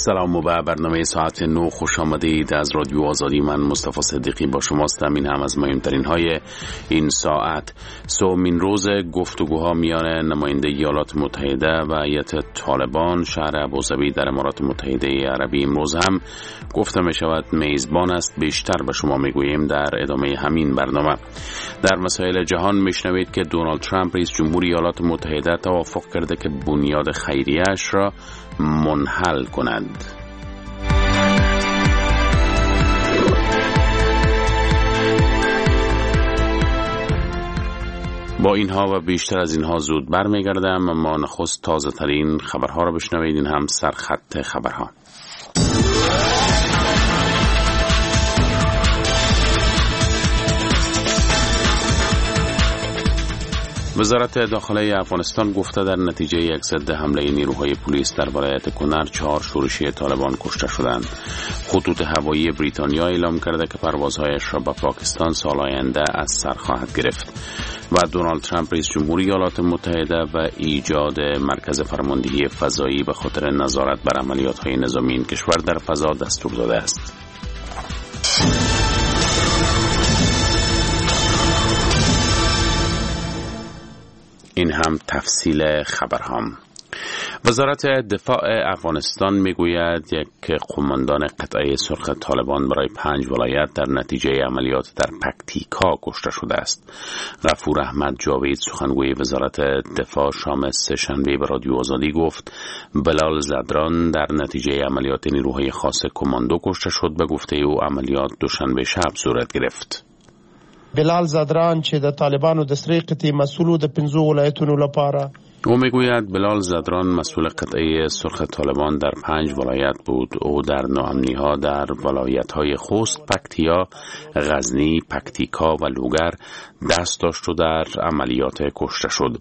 سلام و به برنامه ساعت 9 خوش آمدید. از رادیو آزادی من مصطفی صدیقی با شماستم. این هم از مهمترین های این ساعت. سومین روز گفتگوها میان نماینده ایالات متحده و هیئت طالبان شهر ابوظبی در امارات متحده عربی امروز هم گفته می شود میزبان است. بیشتر به شما میگوییم در ادامه همین برنامه. در مسائل جهان میشنوید که دونالد ترامپ رئیس جمهور ایالات متحده توافق کرده که بنیاد خیریه‌اش را منحل کنند. با اینها و بیشتر از اینها زود برمیگردم، اما نخست تازه ترین خبرها را بشنوید. این هم سرخط خبرها. وزارت داخله افغانستان گفته در نتیجه یک ضد حمله نیروهای پلیس در ولایت کنر 4 شورشی طالبان کشته شدند. خطوط هوایی بریتانیا اعلام کرده که پروازهایش را به پاکستان سال آینده از سر خواهد گرفت. و دونالد ترامپ رئیس جمهور ایالات متحده و ایجاد مرکز فرماندهی فضایی به خاطر نظارت بر عملیات‌های نظامی این کشور در فضا دستور داده است. این هم تفصیل خبرهام. وزارت دفاع افغانستان میگوید یک قماندان قطعه سرخ طالبان برای 5 ولایت در نتیجه عملیات در پکتیکا کشته شده است. غفور احمد جاوید سخنگوی وزارت دفاع شام سه‌شنبه به رادیو آزادی گفت بلال زدران در نتیجه عملیات نیروهای خاص کماندو کشته شد. به گفته او عملیات دوشنبه شب صورت گرفت. بلال زدران چې د طالبانو د سری قطعې مسؤل د 5 ولایتونو لپاره او میگوید بلال زدران مسئول قطعه سرخ طالبان در 5 ولایت بود. او در ناامنی‌ها در ولایت‌های خوست، پکتیا، غزنی، پکتیکا و لوگر دست داشت و در عملیات کشته شد.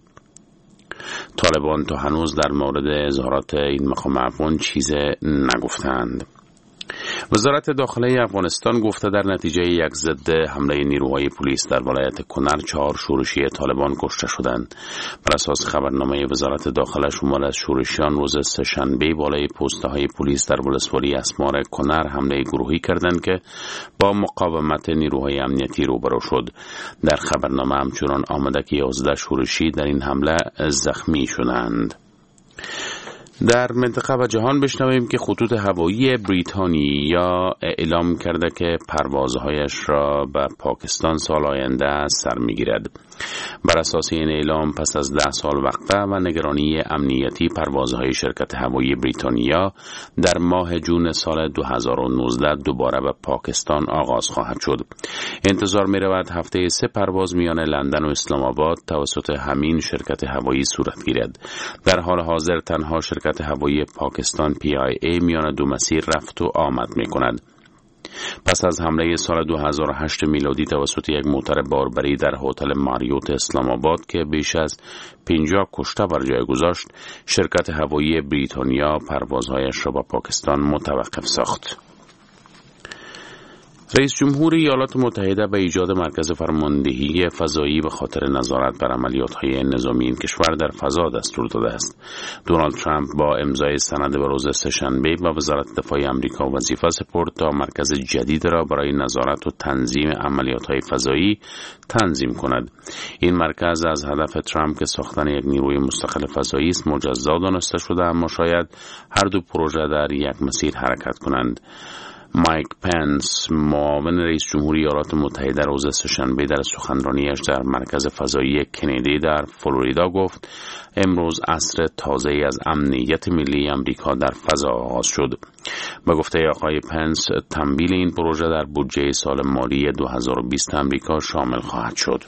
طالبان تا هنوز در مورد اظهارات این مقام افغان چیز نگفتند. وزارت داخله افغانستان گفته در نتیجه یک ضد حمله نیروهای پلیس در ولایت کنر 4 شورشی طالبان کشته شدند. بر اساس خبرنامه وزارت داخله شمال از شورشیان روز سه‌شنبه بالای پست‌های پلیس در ولسوالی اسمار کنر حمله گروهی کردند که با مقاومت نیروهای امنیتی روبرو شد. در خبرنامه همچنان آمده که 11 شورشی در این حمله زخمی شدند. در منطقه و جهان بشنویم که خطوط هوایی بریتانیا اعلام کرده که پروازهایش را به پاکستان سال آینده سر می‌گیرد. بر اساس این اعلام پس از 10 سال وقفه و نگرانی امنیتی پروازهای شرکت هوایی بریتانیا در ماه جون سال 2019 دوباره به پاکستان آغاز خواهد شد. انتظار می‌رود هفته 3 پرواز میان لندن و اسلام آباد توسط همین شرکت هوایی صورت گیرد. در حال حاضر تنها شرکت هوایی پاکستان PIA میان دو مسیر رفت و آمد می‌کند. پس از حمله سال 2008 میلادی توسط یک موتر باربری در هتل ماریوت اسلام آباد که بیش از 50 کشته بر جای گذاشت، شرکت هوایی بریتانیا پروازهایش را به پاکستان متوقف ساخت. رئیس جمهور ایالات متحده به ایجاد مرکز فرماندهی فضایی به خاطر نظارت بر عملیات‌های نظامی این کشور در فضا دستور داده است. دونالد ترامپ با امضای سند به روز سه‌شنبه به وزارت دفاع آمریکا وظیفه سپرد تا مرکز جدید را برای نظارت و تنظیم عملیات‌های فضایی تنظیم کند. این مرکز از هدف ترامپ که ساختن یک نیروی مستقل فضایی است مجزا دانسته شده، اما شاید هر دو پروژه در یک مسیر حرکت کنند. مایک پنس معاون رئیس جمهور ایالات متحده روز سه‌شنبه در سخنرانیش در مرکز فضایی کندی در فلوریدا گفت امروز عصر تازه‌ای از امنیت ملی آمریکا در فضا آغاز شد. به گفته آقای پنس تمویل این پروژه در بودجه سال مالی 2020 آمریکا شامل خواهد شد.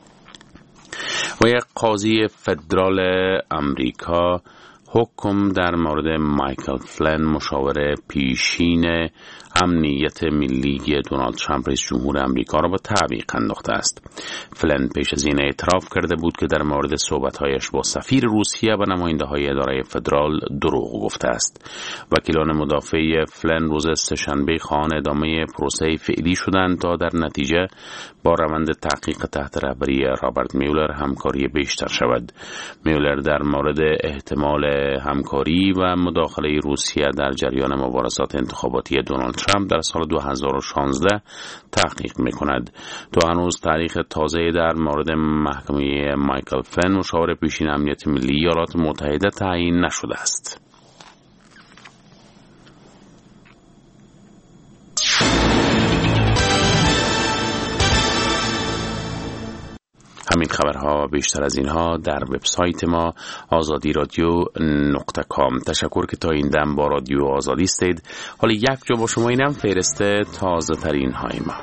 و یک قاضی فدرال آمریکا حکم در مورد مایکل فلن مشاور پیشین امنیت ملی دونالد ترامپ رئیس جمهور آمریکا را به تعویق انداخته است. فلن پیش از این اعتراف کرده بود که در مورد صحبت‌هایش با سفیر روسیه و نماینده‌های اداره فدرال دروغ گفته است. وکیلان مدافع فلن روز سه‌شنبه خواهان ادامه پروسه فعلی شدند تا در نتیجه با روند تحقیق تحت رهبری رابرت میولر همکاری بیشتر شود. میولر در مورد احتمال همکاری و مداخله روسیه در جریان مبارزات انتخاباتی دونالد ترامپ در سال 2016 تحقیق می‌کند. تا هنوز تاریخ تازه در مورد محکمه مایکل فلن مشاور پیشین امنیت ملی ایالات متحده تعیین نشده است. همین خبرها و بیشتر از اینها در وبسایت ما azadi.radio.com. تشکر که تا این دم با رادیو آزادی استید. حالا یک جا با شما اینم فهرست تازه ترین های ما.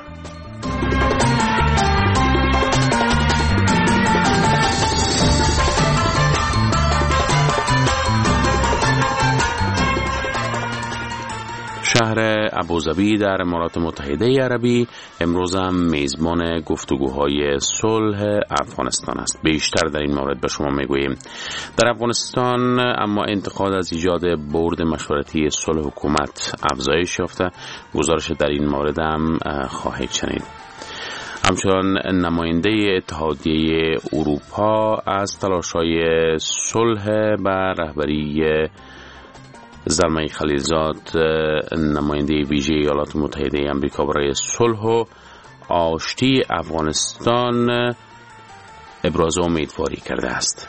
شهر ابوظبی در امارات متحده عربی امروز هم میزبان گفتگوهای صلح افغانستان است. بیشتر در این مورد به شما میگوییم. در افغانستان اما انتقاد از ایجاد بورد مشورتی صلح حکومت افزایش یافته. گزارش در این مورد هم خواهید شنید. همچنان نماینده اتحادیه اروپا از تلاش‌های صلح و رهبری زلمه خلیلزاد نماینده ویژه ایالات متحده آمریکا برای صلح و آشتی افغانستان ابراز امیدواری کرده است.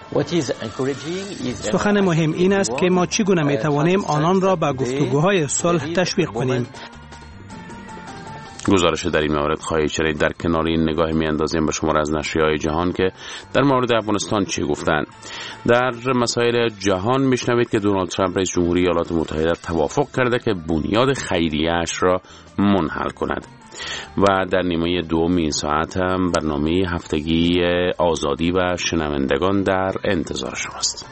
سخن مهم این است که ما چگونه میتوانیم آنان را به گفتگوهای صلح تشویق کنیم. گزارش در این مورد خواهید شنید. در کنار این نگاه میاندازیم به شمار از نشریه‌های جهان که در مورد افغانستان چی گفتند. در مسائل جهان میشنوید که دونالد ترامپ رئیس جمهوری ایالات متحده توافق کرده که بنیاد خیریه‌اش را منحل کند. و در نیمه دوم این ساعت هم برنامه هفتگی آزادی و شنوندگان در انتظار شماست.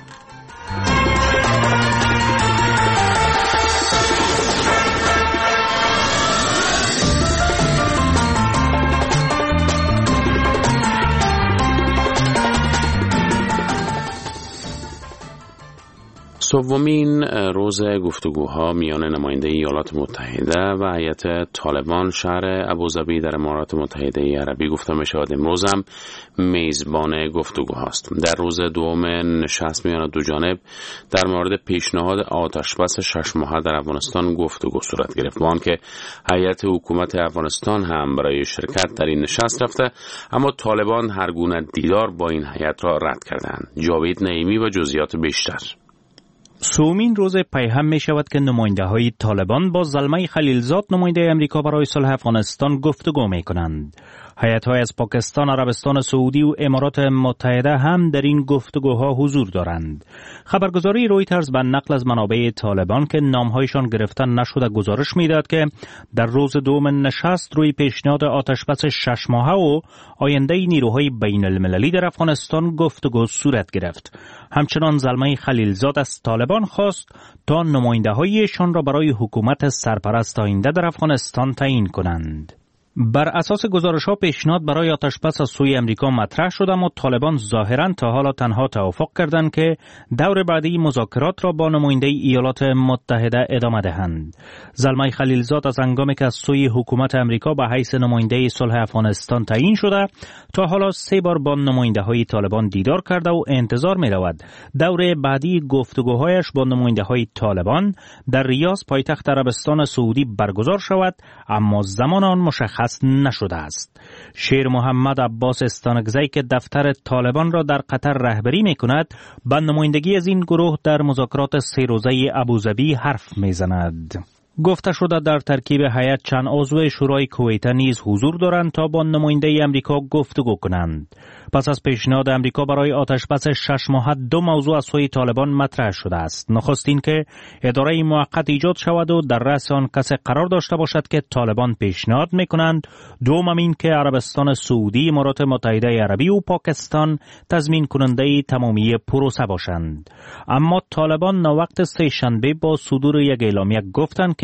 سومین روز گفتگوها میان نماینده ایالات متحده و هیئت طالبان شهر ابوظبی در امارات متحده عربی گفته می شود امروز هم میزبان گفتگوهاست. در روز دوم نشست میان دو جانب در مورد پیشنهاد آتشبس 6 ماهه در افغانستان گفتگو صورت گرفت. با آنکه هیئت حکومت افغانستان هم برای شرکت در این نشست رفته، اما طالبان هر گونه دیدار با این هیئت را رد کردند. جاوید نعیمی و جزئیات بیشتر. سومین روز پیهم می شود که نماینده های طالبان با زلمه خلیلزاد نماینده امریکا برای صلح افغانستان گفتگو می کنند. هیئت‌های از پاکستان، عربستان سعودی و امارات متحده هم در این گفتگوها حضور دارند. خبرگزاری رویترز به نقل از منابع طالبان که نامهایشان گرفته نشده گزارش می‌دهد که در روز دوم نشست روی پیشنهاد آتشبس 6 ماهه و آینده نیروهای بین المللی در افغانستان گفتگو صورت گرفت. همچنان زلمه خلیلزاد از طالبان خواست تا نماینده‌هایشان را برای حکومت سرپرست آینده در افغانستان تعیین کنند. بر اساس گزارش‌ها پیشنهاد برای آتشبس از سوی امریکا مطرح شد، اما طالبان ظاهراً تا حالا تنها توافق کردند که دور بعدی مذاکرات را با نماینده ایالات متحده ادامه دهند. زلمه خلیلزاد از هنگامی که از سوی حکومت امریکا به حیث نماینده صلح افغانستان تعیین شده، تا حالا 3 بار با نماینده‌های طالبان دیدار کرده و انتظار می‌رود دور بعدی گفتگوهایش با نماینده‌های طالبان در ریاض پایتخت عربستان سعودی برگزار شود، اما زمان آن مشخص نشده است. شیر محمد عباس استانکزی که دفتر طالبان را در قطر رهبری می کند، به نمایندگی از این گروه در مذاکرات 3 روزه ابوظبی حرف می زند. گفته شده در ترکیب هیئت چند عضو شورای کویت نیز حضور دارند تا با نماینده امریکا گفتگو کنند. پس از پیشنهاد امریکا برای آتشبس 6 ماهه 2 موضوع از سوی طالبان مطرح شده است. نخست این که اداره موقت ایجاد شود و در رأس آن کسی قرار داشته باشد که طالبان پیشنهاد میکنند. دوم این که عربستان سعودی، امارات متحده عربی و پاکستان تضمین کننده تمامی پروسه باشند. اما طالبان وقت سه شنبه با صدور یک اعلامیه گفتند که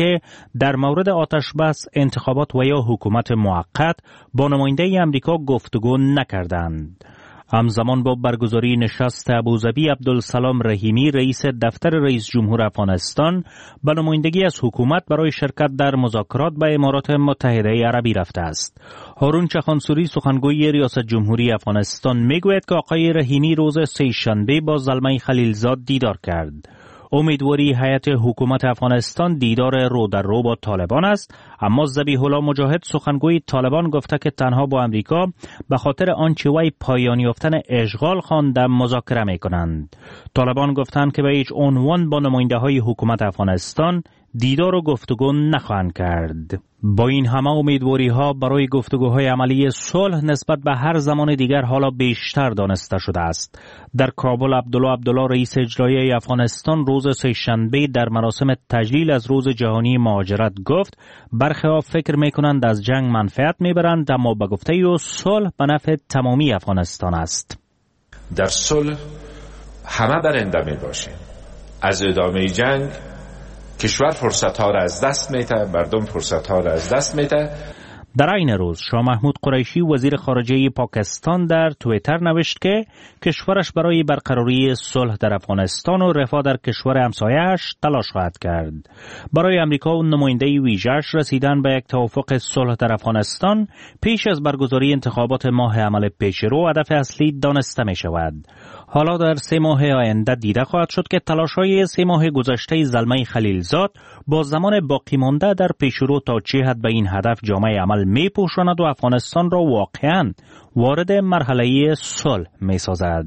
که در مورد آتش بس، انتخابات و یا حکومت موقت با نماینده امریکا گفتگو نکردند. همزمان با برگزاری نشست ابوظبی، عبدالسلام رحیمی رئیس دفتر رئیس جمهور افغانستان به نمایندگی از حکومت برای شرکت در مذاکرات به امارات متحده عربی رفته است. هارون چخانسوری سخنگوی ریاست جمهوری افغانستان میگوید که آقای رحیمی روز سه‌شنبه با زلمه خلیلزاد دیدار کرد. امیدواری هیئت حکومت افغانستان دیدار رو در رو با طالبان است، اما ذبیح الله مجاهد سخنگوی طالبان گفته که تنها با امریکا به خاطر آنچه وی پایان یافتن اشغال خوانده مذاکره می‌کنند. طالبان گفتند که به هیچ عنوان با نماینده‌های حکومت افغانستان دیدار و گفتگو نخواهند کرد. با این همه امیدواری‌ها برای گفتگوهای عملی صلح نسبت به هر زمان دیگر حالا بیشتر دانسته شده است. در کابل عبدالله رئیس اجرایی افغانستان روز سه‌شنبه در مراسم تجلیل از روز جهانی مهاجرت گفت برخی‌ها فکر می‌کنند از جنگ منفعت می‌برند، اما به گفته او صلح به نفع تمامی افغانستان است. در صلح همه برنده می‌باشیم. از ادامه جنگ کشور فرصت‌ها را از دست می‌ده، مردم فرصت‌ها را از دست می‌ده. در این روز شاه محمود قریشی وزیر خارجه پاکستان در توییتر نوشت که کشورش برای برقراری صلح در افغانستان و رفاه در کشور همسایه‌اش تلاش خواهد کرد. برای امریکا و نماینده ویژه‌اش رسیدن به یک توافق صلح در افغانستان پیش از برگزاری انتخابات ماه عمل پیشرو هدف اصلی دانسته می‌شود. حالا در 3 ماه آینده دیده خواهد شد که تلاش‌های 3 ماه گذشته زلمه خلیلزاد با زمان باقی مانده در پیشرو تا چه حد به این هدف جامعه عمل می‌پوشاند و افغانستان را واقعاً وارد مرحله صلح می‌سازد.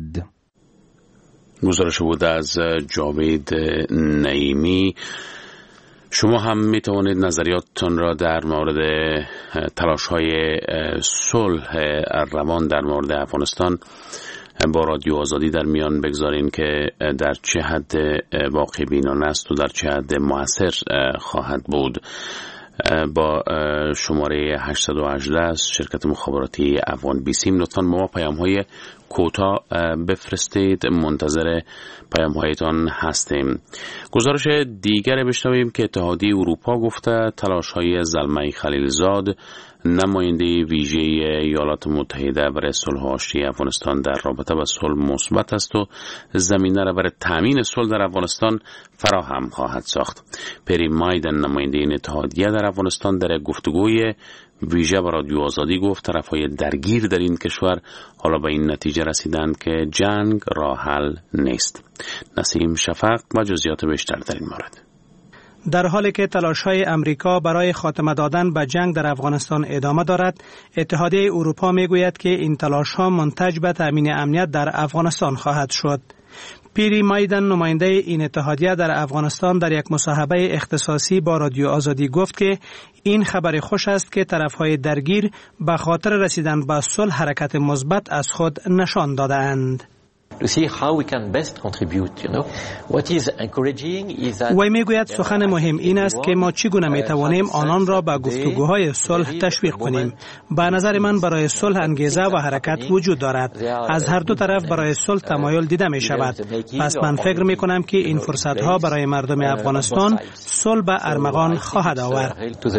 گزارش بود از جاوید نعیمی. شما هم می توانید نظریاتتان را در مورد تلاش‌های صلح روان در مورد افغانستان با رادیو آزادی در میان بگذارین که در چه حد واقع بینانه است و در چه حد مؤثر خواهد بود. با شماره 818 از شرکت مخابراتی افغان بیسیم لطفاً ما پیام‌های کوتاه بفرستید، منتظر پیام‌هایتان هستیم. گزارش دیگر بشنویم که اتحادیه اروپا گفته تلاش‌های زلمه خلیلزاد نماینده ویژه ایالات متحده برای صلح و آشتی افغانستان در رابطه با صلح مثبت است و زمینه را برای تامین صلح در افغانستان فراهم خواهد ساخت. پری مایدن نماینده این اتحادیه در افغانستان در گفتگوی ویژه با رادیو آزادی گفت طرفهای درگیر در این کشور حالا به این نتیجه رسیدند که جنگ راه حل نیست. نسیم شفق و جزئیات بیشتر در این مورد. در حالی که تلاش‌های امریکا برای خاتمه دادن به جنگ در افغانستان ادامه دارد، اتحادیه اروپا میگوید که این تلاش‌ها منتج به تامین امنیت در افغانستان خواهد شد. پیری مایدن نماینده این اتحادیه در افغانستان در یک مصاحبه اختصاصی با رادیو آزادی گفت که این خبر خوش است که طرف‌های درگیر به خاطر رسیدن به صلح حرکت مثبت از خود نشان داده‌اند. وی میگوید سخن مهم این است که ما چگونه میتوانیم آنان را به گفتگوهای صلح تشویق کنیم. به نظر من برای صلح انگیزه و حرکت وجود دارد. از هر دو طرف برای صلح تمایل دیده می شود. پس من فکر می کنم که این فرصت ها برای مردم افغانستان صلح به ارمغان خواهد آورد.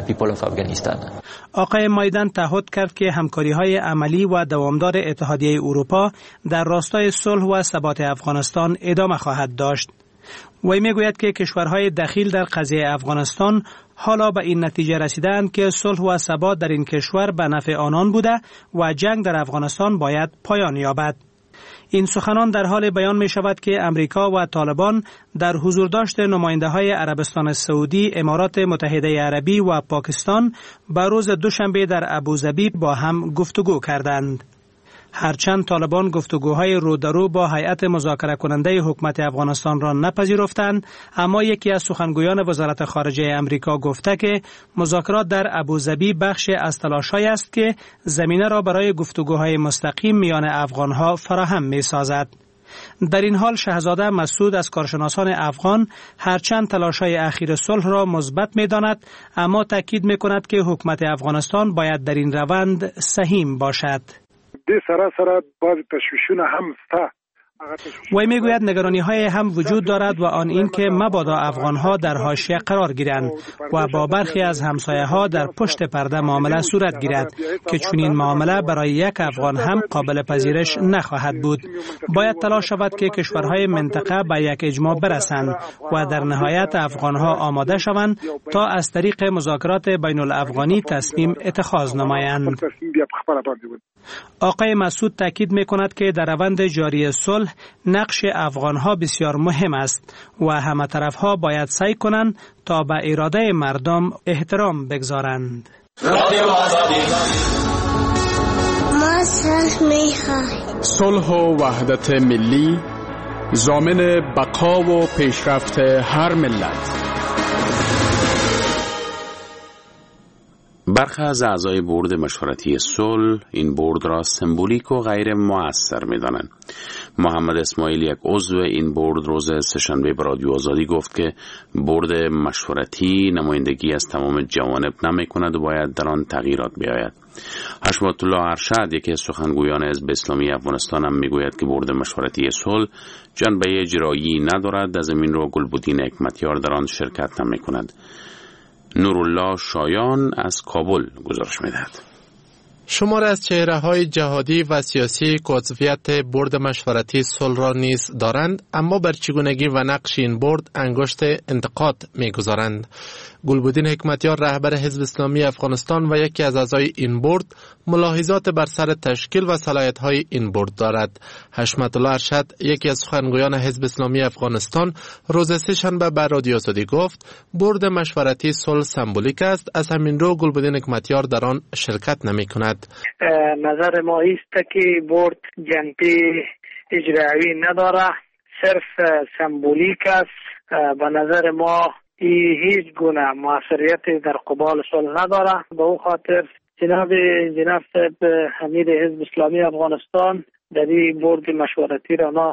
آقای مایدن تعهد کرد که همکاری های عملی و دوامدار اتحادیه اروپا در راستای صلح و ثبات افغانستان ادامه خواهد داشت. وی میگوید که کشورهای دخیل در قضیه افغانستان حالا به این نتیجه رسیدند که صلح و ثبات در این کشور به نفع آنان بوده و جنگ در افغانستان باید پایان یابد. این سخنان در حال بیان می شود که امریکا و طالبان در حضور داشت نماینده های عربستان سعودی، امارات متحده عربی و پاکستان به روز دوشنبه در ابوظبی با هم گفتگو کردند. هرچند طالبان گفتگوهای رو در رو با هیئت مذاکره کننده حکومت افغانستان را نپذیرفتند، اما یکی از سخنگویان وزارت خارجه امریکا گفته که مذاکرات در ابوظبی بخش از تلاش‌هایی است که زمینه را برای گفتگوهای مستقیم میان افغان‌ها فراهم می‌سازد. در این حال شاهزاده مسعود از کارشناسان افغان هرچند تلاش‌های اخیر صلح را مثبت می‌داند، اما تاکید می‌کند که حکومت افغانستان باید در این روند سهیم باشد. د سره بعض تشویشونه هم شته وی میگوید نگرانی های هم وجود دارد و آن این که مبادا افغان ها در حاشیه قرار گیرند و با برخی از همسایه ها در پشت پرده معامله صورت گیرد که چنین معامله برای یک افغان هم قابل پذیرش نخواهد بود. باید تلاش شود که کشورهای منطقه به یک اجماع برسند و در نهایت افغان ها آماده شوند تا از طریق مذاکرات بین الافغانی تصمیم اتخاذ نمایند. آقای مسعود تاکید می‌کند که در روند جاری صلح نقش افغان‌ها بسیار مهم است و همه طرف‌ها باید سعی کنند تا به اراده مردم احترام بگذارند. ما صلح می‌خواهیم. صلح و وحدت ملی ضامن بقا و پیشرفت هر ملت. برخی از اعضای بورد مشورتی صلح این بورد را سمبولیک و غیر مؤثر می‌دانند. محمد اسماعیل، یک عضو این بورد، روز سه‌شنبه به رادیو آزادی گفت که بورد مشورتی نمایندگی از تمام جوانب نمی‌کند و باید در آن تغییرات بیاید. حشمت الله ارشد، یکی از سخنگویان حزب اسلامی افغانستان، هم میگوید که بورد مشورتی صلح جنبه اجرایی ندارد. از این رو گلبدین حکمتیار در آن شرکت نمی‌کند. نورالله شایان از کابل گزارش می‌دهد. شمار از چهره‌های جهادی و سیاسی که عضویت بورد مشورتی صلح را نیز دارند، اما بر چگونگی و نقش این بورد انگشت انتقاد می‌گذارند. گلبدین حکمتیار، رهبر حزب اسلامی افغانستان و یکی از اعضای این بورد، ملاحظات بر سر تشکیل و صلاحیت‌های این بورد دارد. حشمت الله ارشد، یکی از سخنگویان حزب اسلامی افغانستان، روز سه‌شنبه به رادیو آزادی گفت بورد مشورتی صلح سمبولیک است، از همین رو گلبدین حکمتیار در آن شرکت نمی‌کند. نظر ما است که بورد جنبه اجرایی نداره، صرف سمبولیک است. به نظر ما هیچ گونه موثریتی در قبال صلح نداره. به او خاطر جناب صاحب امیر حزب اسلامی افغانستان در این بورد مشورتی را ما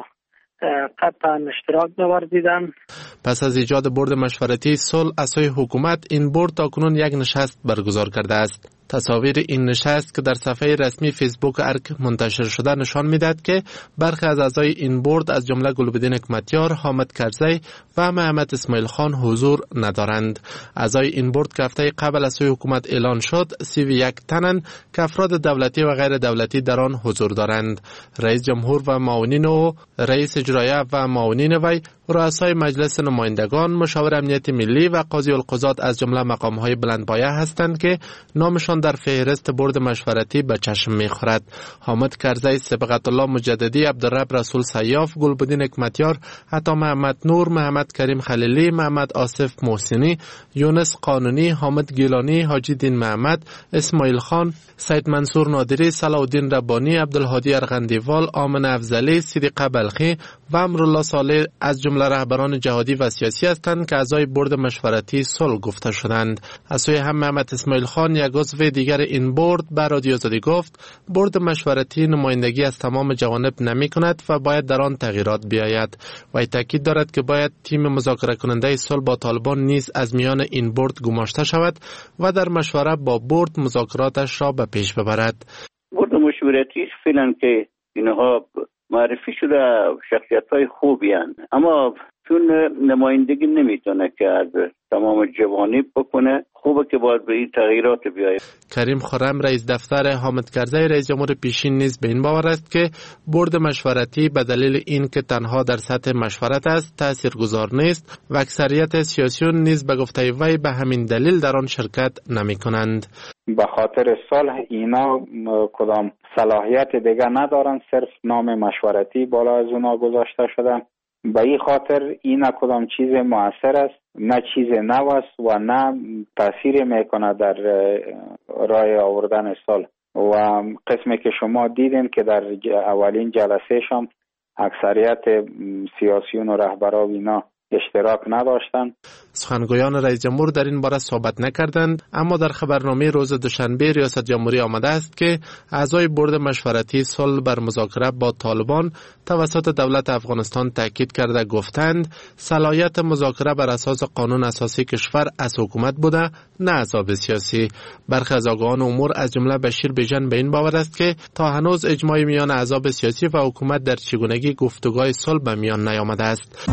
قطعا اشتراک نوردیدن. پس از ایجاد بورد مشورتی صلح از سوی حکومت، این بورد تاکنون یک نشست برگزار کرده است. تصاویر این نشست که در صفحه رسمی فیسبوک ارک منتشر شده نشان می‌دهد که برخی از اعضای این بورد از جمله گلبدین حکمتیار، حامد کرزی و محمد اسماعیل خان حضور ندارند. اعضای این بورد که هفته قبل از سوی حکومت اعلان شد 31 تنند که افراد دولتی و غیر دولتی در آن حضور دارند. رئیس جمهور و معاونین او، رئیس اجرایه و معاونین وی، رؤسای مجلس نمایندگان، مشاور امنیت ملی و قاضی القضات از جمله مقام‌های بلندپایه هستند که نامشان در فهرست بورد مشورتی به چشم می‌خورد. حامد کرزی، صبغت الله مجددی، عبدالرب رسول سیاف، گلبدین حکمتیار، عطا محمد نور، محمد کریم خلیلی، محمد آصف محسنی، یونس قانونی، حامد گیلانی، حاجی دین محمد، اسماعیل خان، سید منصور نادری، صلاح الدین ربانی، عبدالهادی ارغندیوال، آمن افضلی، صدیقه بلخی و امرالله صالح از جمله رهبران جهادی و سیاسی هستند که اعضای بورد مشورتی صلح گفته شدند. از سوی هم محمد اسماعیل خان، یک عضو دیگر این بورد، به رادیو آزادی گفت بورد مشورتی نمایندگی از تمام جوانب نمی کند و باید در آن تغییرات بیاید. و تاکید دارد که باید تیم مذاکره کننده صلح با طالبان نیز از میان این بورد گماشته شود و در مشوره با بورد مذاکراتش را به پیش ببرد. بورد مشورتی فعلا که اینها معرفی شده شخصیت‌های خوبی هستند، اما چون نمایندگی نمیتونه که از تمام جوانب بکنه، خوبه که باید به این تغییرات بیاید. کریم خرم، رئیس دفتر، حامد کرزی رئیس جمهور پیشین نیز به این باور است که بورد مشورتی به دلیل اینکه تنها در سطح مشورت است تاثیرگذار نیست و اکثریت سیاسیون نیز به گفته وی به همین دلیل در آن شرکت نمی‌کنند. به خاطر صلح اینا کدام صلاحیت دیگه ندارن، صرف نام مشورتی بالا از اونا گذاشته شدن. به این خاطر اینا کدام چیز مؤثر است، نه چیز نو است و نه تاثیر میکنه در راه آوردن صلح. و قسمی که شما دیدین که در اولین جلسه شم اکثریت سیاسیون و رهبران اینا اشتراک نداشتند. سخنگویان رئیس جمهور در این باره صحبت نکردند، اما در خبرنامه روز دوشنبه ریاست جمهوری آمده است که اعضای بورد مشورتی صلح بر مذاکره با طالبان توسط دولت افغانستان تاکید کرده گفتند صلاحیت مذاکره بر اساس قانون اساسی کشور از حکومت بوده، نه احزاب سیاسی. برخی از آگاهان امور از جمله بشیر بیژن به این باور است که تا هنوز اجماع میان احزاب سیاسی و حکومت در چگونگی گفتگوهای صلح به میان نیامده است.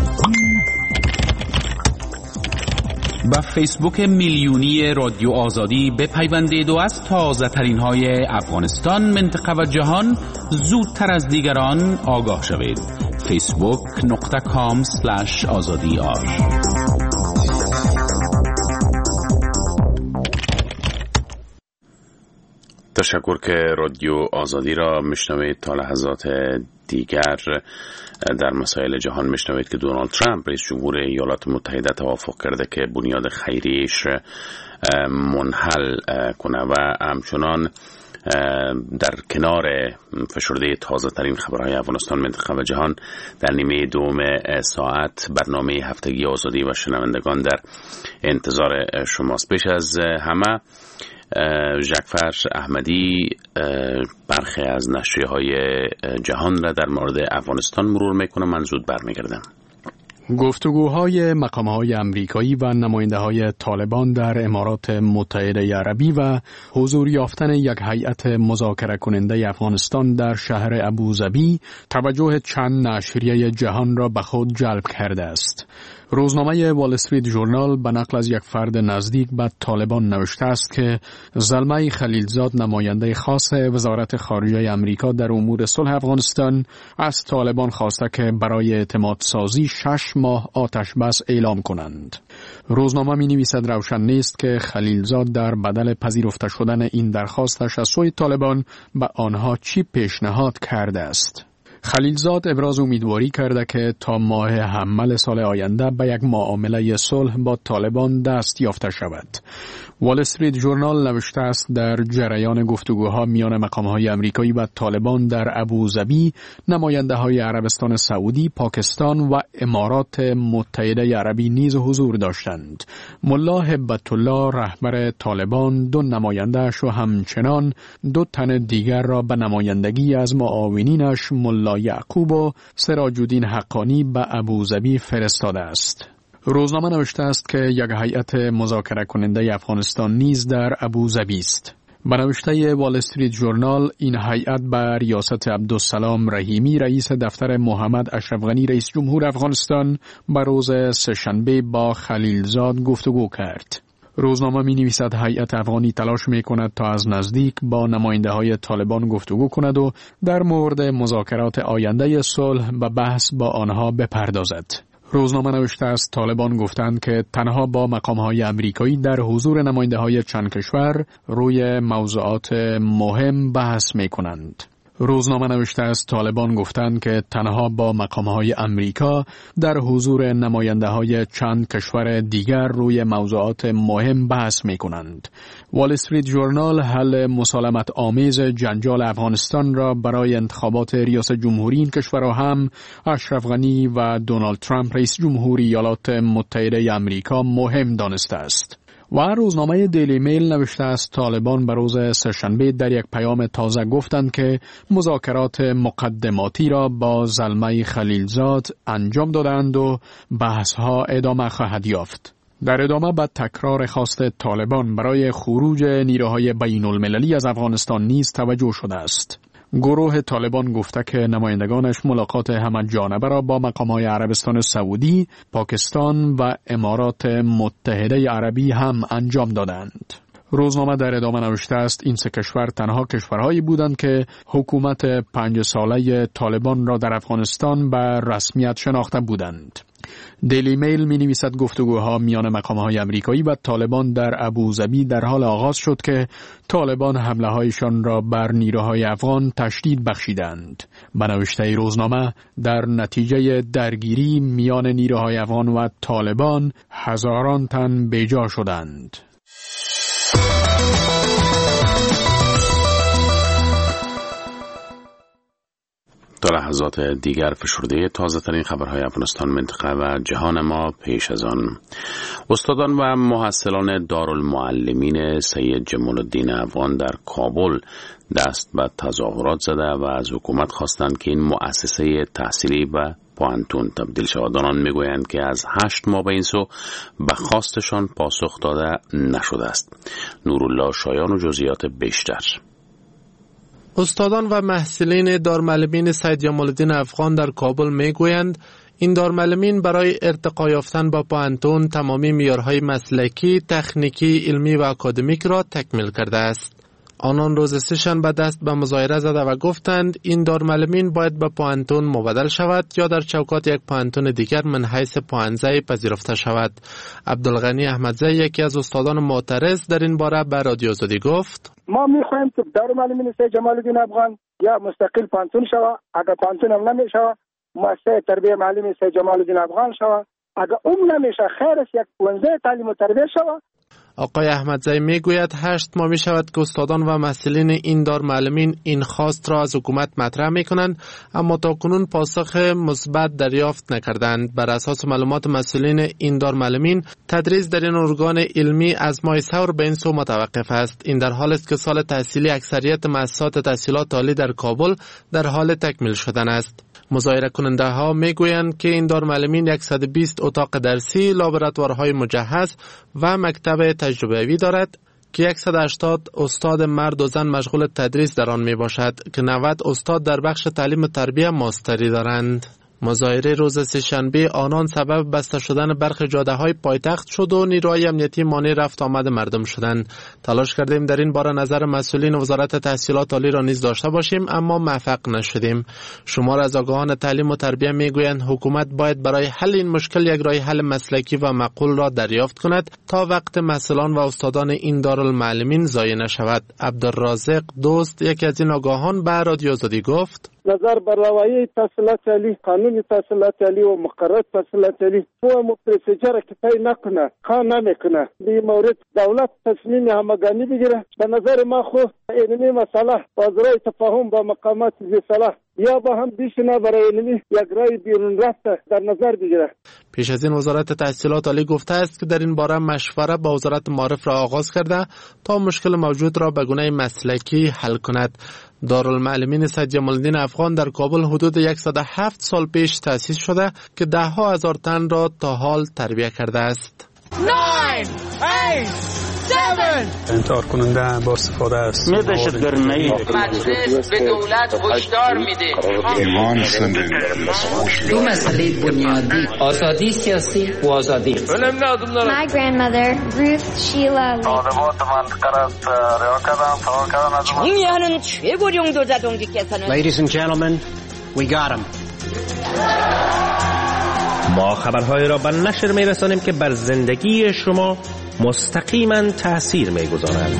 با فیسبوک میلیونی رادیو آزادی بپیوندید و از تازه ترین های افغانستان، منطقه و جهان زودتر از دیگران آگاه شوید. facebook.com/azadi.ar. تشکر که رادیو آزادی را میشنوید. تا لحظات دیگر در مسائل جهان میشنوید که دونالد ترامپ رئیس جمهور ایالات متحده توافق کرده که بنیاد خیریش منحل کنه و همچنان در کنار فشرده تازه ترین خبرهای افغانستان، منطقه و جهان در نیمه دوم ساعت برنامه هفتگی آزادی و شنوندگان در انتظار شماست. پیش از همه ژکفر احمدی برخی از نشریه‌های جهان را در مورد افغانستان مرور میکنه. من زود برمیگردم. گفتگوهای مقام‌های آمریکایی و نماینده‌های طالبان در امارات متحده عربی و حضور یافتن یک هیئت مذاکره کننده افغانستان در شهر ابوظبی توجه چند نشریه جهان را به خود جلب کرده است. روزنامه وال استریت ژورنال به نقل از یک فرد نزدیک به طالبان نوشته است که زلمه خلیلزاد، نماینده خاص وزارت خارجه آمریکا در امور صلح افغانستان، از طالبان خواسته که برای اعتماد سازی 6 ماه آتش بس اعلام کنند. روزنامه می نویسد روشن نیست که خلیلزاد در بدل پذیرفته شدن این درخواستش از سوی طالبان به آنها چی پیشنهاد کرده است. خلیلزاد ابراز امیدواری کرده که تا ماه حمل سال آینده به یک معامله صلح با طالبان دست یافته شود. وال استریت ژورنال نوشته است در جریان گفتگوها میان مقام‌های آمریکایی و طالبان در ابوظبی، نماینده‌های عربستان سعودی، پاکستان و امارات متحده عربی نیز حضور داشتند. ملا هبت الله رهبر طالبان 2 نماینده‌اش و همچنان 2 تن دیگر را به نمایندگی از معاونینش ملا یعقوب و سراج الدین حقانی به ابوظبی فرستاده است. روزنامه نوشته است که یک هیئت مذاکره کننده افغانستان نیز در ابوظبی است. به نوشته وال استریت ژورنال، این هیئت به ریاست عبدالسلام رحیمی، رئیس دفتر محمد اشرف غنی رئیس جمهور افغانستان، به روز سه‌شنبه با خلیلزاد گفتگو کرد. روزنامه می نویسد هیئت افغانی تلاش می کند تا از نزدیک با نماینده های طالبان گفتگو کند و در مورد مذاکرات آینده صلح به بحث با آنها بپردازد. روزنامه نوشته است طالبان گفتند که تنها با مقام‌های آمریکایی در حضور نماینده‌های چند کشور روی موضوعات مهم بحث می‌کنند. روزنامه نوشته است طالبان گفتند که تنها با مقام‌های آمریکا در حضور نماینده‌های چند کشور دیگر روی موضوعات مهم بحث می‌کنند. وال استریت ژورنال حل مسالمت آمیز جنجال افغانستان را برای انتخابات ریاست جمهوری این کشورها هم اشرف غنی و دونالد ترامپ رئیس جمهور ایالات متحده آمریکا مهم دانسته است. و روزنامه دیلی میل نوشته است طالبان به روز سه‌شنبه در یک پیام تازه گفتند که مذاکرات مقدماتی را با زلمه خلیلزاد انجام دادند و بحث‌ها ادامه خواهد یافت. در ادامه به تکرار خواست طالبان برای خروج نیروهای بین المللی از افغانستان نیز توجه شده است. گروه طالبان گفته که نمایندگانش ملاقات همه‌جانبه را با مقام‌های عربستان سعودی، پاکستان و امارات متحده عربی هم انجام دادند. روزنامه در ادامه نوشته است این 3 کشور تنها کشورهایی بودند که حکومت 5 ساله طالبان را در افغانستان به رسمیت شناخته بودند. دیلی میل می نویسد گفتگوها میان مقام‌های آمریکایی و طالبان در ابوظبی در حال آغاز شد که طالبان حمله هایشان را بر نیروهای افغان تشدید بخشیدند. به نوشته روزنامه در نتیجه درگیری میان نیروهای افغان و طالبان هزاران تن بیجا شدند. تا لحظات دیگر فشرده تازه ترین خبرهای افغانستان، منطقه و جهان ما. پیش از آن استادان و محصلان دارالمعلمین سید جمال الدین افغان در کابل دست به تظاهرات زده و از حکومت خواستند که این مؤسسه تحصیلی و پوانتون تبدیل شود. آنان میگویند که از 8 ماه به این سو به خواستشان پاسخ داده نشده است. نورالله شایان و جزئیات بیشتر. استادان و محصلین دارالمعلمین سید جمال الدین افغان در کابل میگویند این دارالمعلمین برای ارتقا یافتن با پوانتون تمامی معیارهای مسلکی، تکنیکی، علمی و اکادمیک را تکمیل کرده است. آنان روز سه‌شنبه دست به مظاهره زده و گفتند این دارالمعلمین باید به پوانتون مبدل شود یا در چوکات یک پوانتون دیگر من حیث پوانزه پذیرفته شود. عبدالغنی احمدزی یکی از استادان معترض در این باره به رادیو آزادی گفت: ما میخوایم که دارالمعلمین سید جمال الدین افغان یا مستقل پوانتون شود. اگر پوانتون هم نمیشه مؤسسه تربیت معلم سید جمال الدین افغان شود. اگر نمیشه خیر است یک پوانزه تعلیم و تربیت شود. آقای احمدزی میگوید 8 ماه می شود که استادان و محصلین این دارالمعلمین این خواست را از حکومت مطرح می کنند، اما تاکنون پاسخ مثبت دریافت نکردند. بر اساس معلومات مسئولین این دارالمعلمین تدریس در این ارگان علمی از ماه ثور به این سو متوقف است. این در حالی است که سال تحصیلی اکثریت مؤسسات تحصیلات عالی در کابل در حال تکمیل شدن است. مظاهره کننده ها می گویند که این دارالمعلمین 120 اتاق درسی، لابراتوارهای مجهز و مکتب تجربه‌ای دارد که 180 استاد مرد و زن مشغول تدریس در آن می باشد که 90 استاد در بخش تعلیم و تربیت ماستری دارند. مظاهره روز سه‌شنبه آنان سبب بسته شدن برخی جاده‌های پایتخت شد و نیروهای امنیتی مانع رفت آمد مردم شدند. تلاش کردیم در این باره نظر مسئولین وزارت تحصیلات عالی را نیز داشته باشیم، اما موفق نشدیم. شمار از آگاهان تعلیم و تربیت میگویند حکومت باید برای حل این مشکل یک راه حل مسلکی و معقول را دریافت کند تا وقت مسئولان و استادان این دارالمعلمین ضایع نشود. عبدالرازق دوست یکی از این آگاهان به رادیو آزادی گفت: نظر بر روایی تحصیلات عالی، قانون تحصیلات عالی و مقررات تحصیلات عالی و پروسیجر که طی نکنه، کار نمیکنه. به مورد دولت تصمیم همگانی بگیره. به نظر ما خو علمی مسئله بازرای تفاهم با مقامات ذی صلاح یا با هم بیشتر برای علمی یک رای بیرون رفته در نظر بگیره. پیش از این وزارت تحصیلات عالی گفته است که در این باره مشوره با وزارت معارف را آغاز کرده تا مشکل موجود را به گونه مسلکی حل کند. دارالمعلمین سید جمال الدین افغان در کابل حدود 107 سال پیش تأسیس شده که 10,000 تن را تا حال تربیت کرده است. 9 8 7 انتحار کننده با استفاده است. دهشتگرانه مجلس به دولت هشدار میده. دو مسئله بنیادی: آزادی سیاسی و آزادی. My grandmother Ruth Sheila 중요한 최고령 도자동지께서는 Ladies and gentlemen, we got him. ما خبرهای را به نشر می‌رسانیم که بر زندگی شما مستقیما تأثیر می‌گذارند.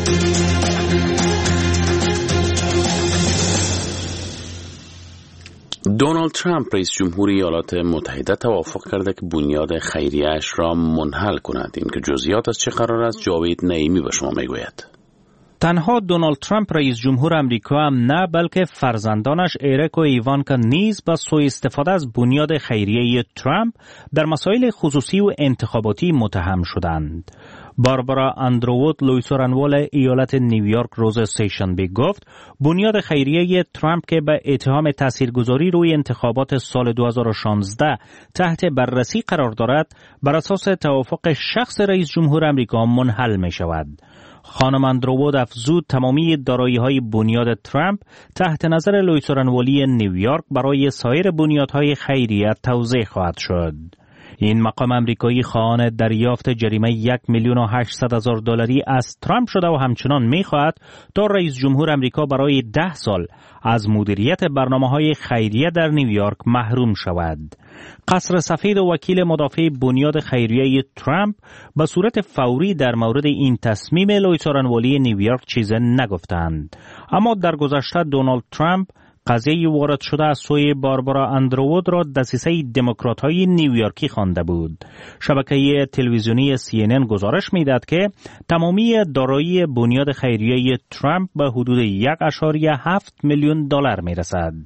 دونالد ترامپ رئیس جمهوری ایالات متحده توافق کرده که بنیاد خیریه‌اش را منحل کند. این که جزئیات از چه قرار است جاوید نعیمی به شما میگوید. تنها دونالد ترامپ رئیس جمهور امریکا هم نه، بلکه فرزندانش ایرک و ایوانکا نیز با سوء استفاده از بنیاد خیریه ترامپ در مسائل خصوصی و انتخاباتی متهم شدند. باربارا اندروود لویسورانوال ایالت نیویورک روز سه‌شنبه گفت بنیاد خیریه ترامپ که به اتهام تاثیرگذاری روی انتخابات سال 2016 تحت بررسی قرار دارد، بر اساس توافق شخص رئیس جمهور امریکا منحل می شود. خانم اندروود افزود تمامی دارایی‌های بنیاد ترامپ تحت نظر لویسورانوالی نیویورک برای سایر بنیادهای خیریه توزیع خواهد شد. این مقام امریکایی خواهان دریافت جریمه $1,800,000 از ترامپ شده و همچنان می‌خواهد تا رئیس جمهور امریکا برای 10 سال از مدیریت برنامه‌های خیریه در نیویورک محروم شود. قصر سفید و وکیل مدافع بنیاد خیریه ترامپ به صورت فوری در مورد این تصمیم لویسورانوالی نیویورک چیز نگفتند، اما در گذشته دونالد ترامپ قضیه وارد شده از سوی باربارا اندروود را دسیسه دموکرات‌های نیویورکی خوانده بود. شبکه تلویزیونی CNN گزارش می‌داد که تمامی دارایی بنیاد خیریه ترامپ به حدود $1.7 میلیون میرسد.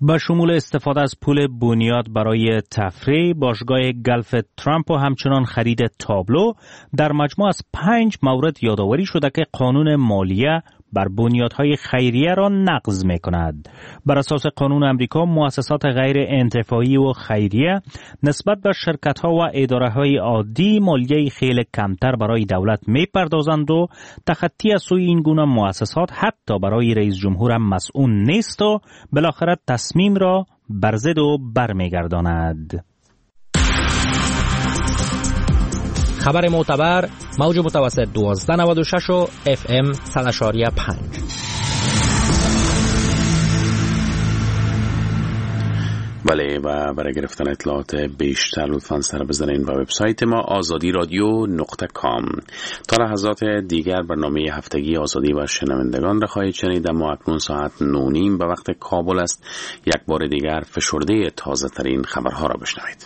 با شمول استفاده از پول بنیاد برای تفریح، باشگاه گلف ترامپ و همچنان خرید تابلو، در مجموع از 5 مورد یادآوری شده که قانون مالیه بر بنیادهای خیریه را نقض می کند. بر اساس قانون امریکا، مؤسسات غیر انتفاعی و خیریه نسبت به شرکت‌ها و اداره‌های عادی مالیه خیلی کمتر برای دولت می پردازند و تخطی از سوی این گونه مؤسسات حتی برای رئیس جمهور هم مسئول نیست و بالاخره تصمیم را بر ضد و برمیگرداند. خبر معتبر، موج متوسط 1296 و FM 100.5. بله، و برای گرفتن اطلاعات بیشتر لطفاً سر بزنین و وبسایت ما azadiradyo.com. تا لحظات دیگر برنامه هفتگی آزادی و شنوندگان را خواهید شنید. اما اکنون ساعت 9:30 به وقت کابل است. یک بار دیگر فشرده تازه ترین خبرها را بشنوید.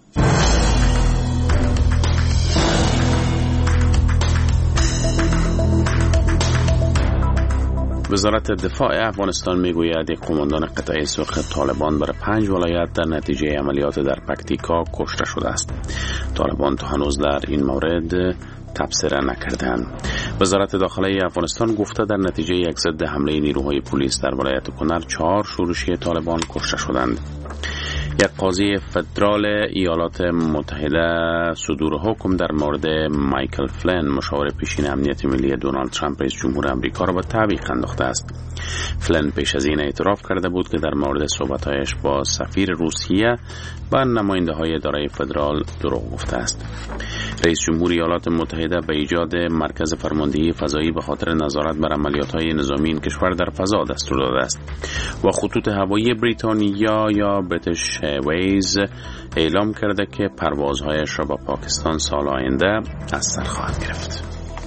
وزارت دفاع افغانستان میگوید یک قماندان قطعه سرخ طالبان برای 5 ولایت در نتیجه عملیات در پکتیکا کشته شده است. طالبان تا هنوز در این مورد تبصره نکردند. وزارت داخله افغانستان گفته در نتیجه یک ضد حمله نیروهای پلیس در ولایت کنر 4 شورشی طالبان کشته شدند. یک قاضی فدرال ایالات متحده صدور حکم در مورد مایکل فلن، مشاور پیشین امنیت ملی دونالد ترامپ رئیس جمهور آمریکا را به تعویق انداخته است. فلن پیش از این اعتراف کرده بود که در مورد صحبت‌هایش با سفیر روسیه و نماینده‌های اداره فدرال دروغ گفته است. رئیس جمهور ایالات متحده به ایجاد مرکز فرماندهی فضایی به خاطر نظارت بر عملیات‌های نظامی این کشور در فضا دستور داده است و خطوط هوایی بریتانیا یا بریتیش ایرویز اعلام کرده که پروازهایش را با پاکستان سال آینده از سر خواهد گرفت.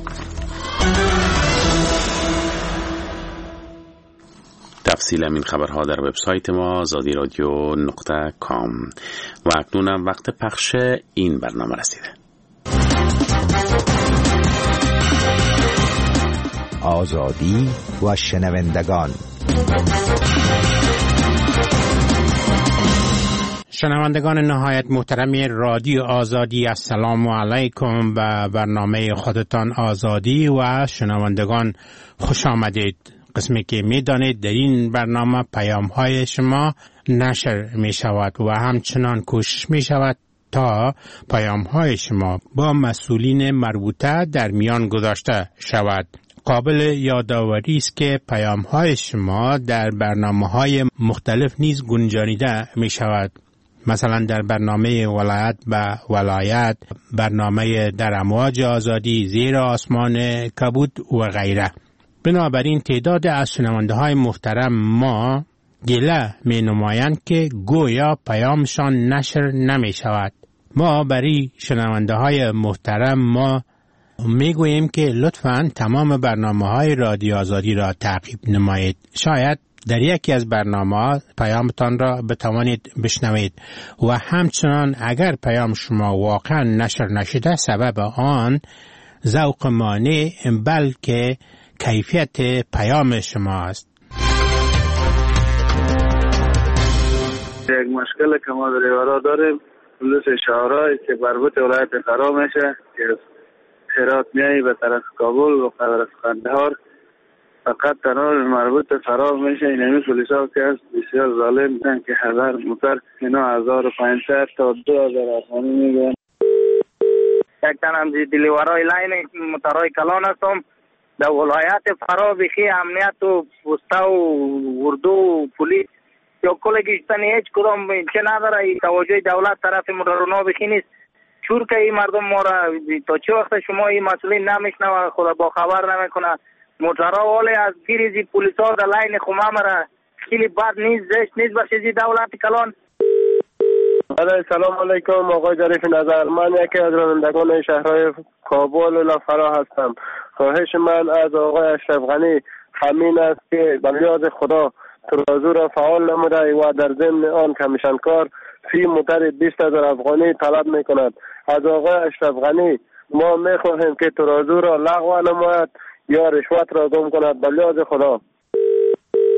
تفصیل این خبرها در وبسایت ما azadiradyo.com. و اکنون وقت پخش این برنامه رسیده. آزادی و شنوندگان. شنوندگان نهایت محترم رادیو آزادی، السلام علیکم. به برنامه خودتان آزادی و شنوندگان خوش آمدید. قسمی که می دانید در این برنامه پیام های شما نشر می شود و همچنان کوشش می شود تا پیام های شما با مسئولین مربوطه در میان گذاشته شود. قابل یادآوری است که پیام های شما در برنامه های مختلف نیز گنجانیده می شود. مثلا در برنامه ولایت به ولایت، برنامه در امواج آزادی، زیر آسمان کبود و غیره. بنابراین تعداد از شنونده های محترم ما گله می نمایند که گویا پیامشان نشر نمی شود. ما برای شنونده های محترم ما می گوییم که لطفاً تمام برنامه های رادیو آزادی را تعقیب نمایید. شاید در یکی از برنامه پیامتان را بتوانید بشنوید و همچنان اگر پیام شما واقعا نشر نشده سبب آن ذوق ما نه بلکه کیفیت پیام شما است. یک مشکل که ما در ایوارا داریم پلیس شهرهایی که مربوط ولایت فرا میشه که هرات میایی به طرف کابل و طرف قندهار فقط تنها مربوط فرار میشه. اینمی پلیس ها که هست بسیار ظالم میدن که 1000 موتر اینا 1500 تا 2000 افغانی میگن. یک تنم دیلیورای لاین موترهای کلان هستم در ولایت فرا بخی امنیت و پوسته و اردو و پولیس یا کل گشتنی هیچ کدام چه نداره. توجه دولت طرف مدرنا بخی نیست. چور که این مردم ما را تا چه وقت شما این مسئولین نمیشنوه خدا با خبر نمیکنه. موترها ولی از گیریزی پولیس ها در لاین خمام را خیلی بد نیست، زشت نیست باشیزی دولت کلان. سلام علیکم آقای ظریف نظر. من یکی از رانندگان شهرهای کابل و فرا هستم. خواهش من از آقای اشرف غنی همین است که به یاد خدا ترازو را فعال نموده و در ضمن آن کمیشنکار فی موتر 20000 افغانی طلب میکند. از آقای اشرف غنی ما میخواهیم که ترازو را لغو نماید یا رشوت را گم کند به یاد خدا.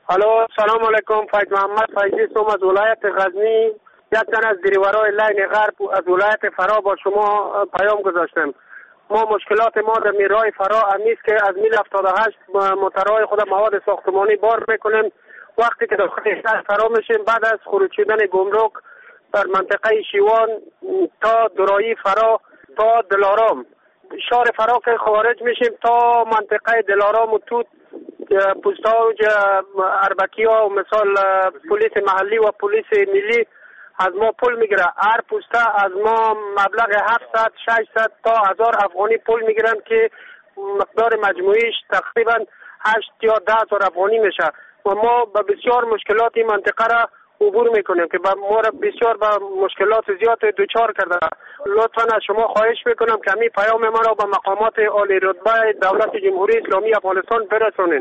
الو سلام علیکم. فیض محمد فیضی سوم از ولایت غزنی. یک تن از دریورای لاین غرب از ولایت فرا با شما پیام گذاشتم. ما مشکلات ما در میرای فرا امیست که از میل 78 موترهای خود مواد ساختمانی بار میکنیم. وقتی که داخل شهر فرا میشیم بعد از خروج شدن گمرک در منطقه شیوان تا درایی فرا تا دلارام شهر فرا که خارج میشیم تا منطقه دلارام و توت پوستاوج اربکی ها و مثال پلیس محلی و پلیس ملی از ما پول میگیره. هر پوسته از ما مبلغ 700 600 تا 1000 افغانی پول میگیرن که مقدار مجموعیش تقریبا 8 یا 10,000 افغانی میشه و ما به بسیار مشکلات این منطقه را عبور میکنیم که ما را بسیار به مشکلات زیاد دوچار کرده. لطفا از شما خواهش میکنم که همین پیام ما را به مقامات عالی رتبه دولت جمهوری اسلامی افغانستان برسونین.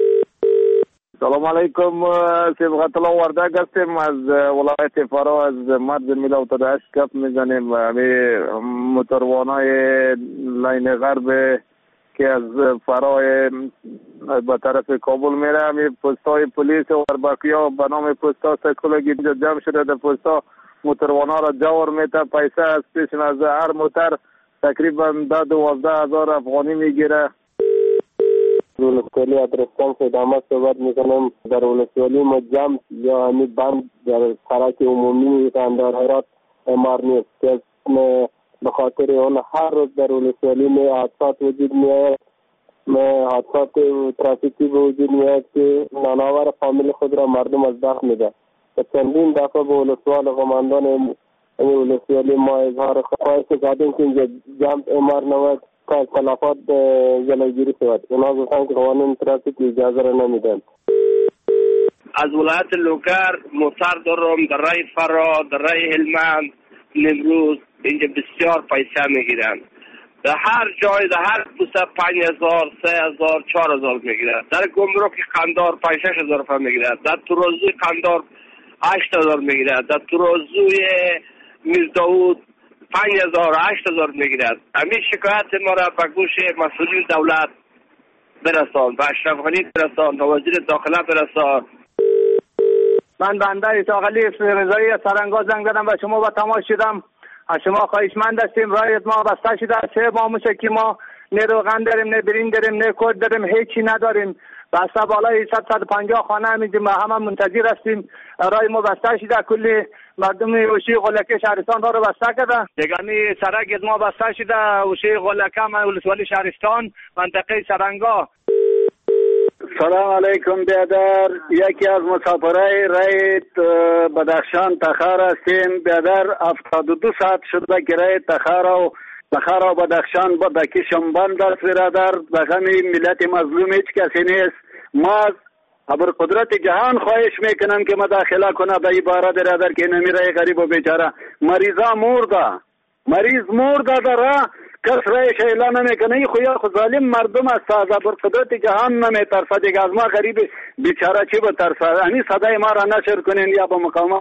سلام علیکم. صبغت الله وردگ هستیم از ولایت فرا از مرز میل 78 کپ میزنیم. همین موتروانای لاین غرب که از فرای به طرف کابل میره همین پستای پلیس و اربکیا به نام پستا سکولگی جمع شده. در پستا موتروانا را جور میته. پیسه از پیش از هر موتر تقریبا 12,000 افغانی میگیره. ولسوالی ادرستان خدمات صحبت میکنم. در ولسوالی ما جمع یا همین بند در سرک عمومی قندار هرات امار نیست که به خاطر اون هر روز در ولسوالی میں حادثات وجود میآید. حادثات ترافیکی به وجود میآید که ناناور فامیل خود را مردم از دست میده. چندین دفعه به ولسوال قماندان ولسوالی ما اظهار خواهش کردیم که اینجا جمع امار نود که تلفات جلوگیری شود. اونا گفتن که قوانین ترافیک اجازه را نمیدن. از ولایت لوگر موتر دارم در رای فرا در رای هلمند نمروز اینجا بسیار پیسه میگیرن. در هر جای در هر پوسته 5,000 3,000 4,000 میگیرن. در گمرک قندار 5,000 6,000 میگیرن. در ترازوی قندار 8,000 میگیرن. در ترازوی میرداود 5,000 8,000 میگیرن. همین شکایت ما را به گوش مسئولین دولت برسان، به اشرف غنی برسان، به وزیر داخله برسان. من بنده اسحاق علی رضایی از سرنگا زنگ زدم و شما با تماس شدم. از شما خواهشمند هستیم. رایت ما بسته شده. 3 ماه میشه که ما نه روغن داریم، نه برین داریم، نه کود داریم، هیچی نداریم. بسته بالای 150 خانه همیدیم، همه منتظر هستیم. رای ما بسته شده. کلی مردم اوشی غلکه شهرستان رو بسته کرده. دیگانی سرک ما بسته شده. اوشی غلکه ولسوالی شهرستان منطقه سرنگا. سلام علیکم بیادر. یکی از مسافرای رای بدخشان تخار هستیم. بیادر 72 ساعت شده که رای تخار و بدخشان با دکیشم بند است. برادر بخمی ملت مظلوم هیچ کسی نیست. ما ابر قدرت جهان خواهش میکنم که مداخله کنه به عبارت برادر که نمیره غریب و بیچاره. مریضا مریض مرده در کس رایش اعلان نمیکنه. این خود ظالم مردم است. از ابر قدرت جهان نمیترسه دیگه. از ما غریب بیچاره چی بترسه؟ همین صدای ما را نشر کنین یا با مقامات.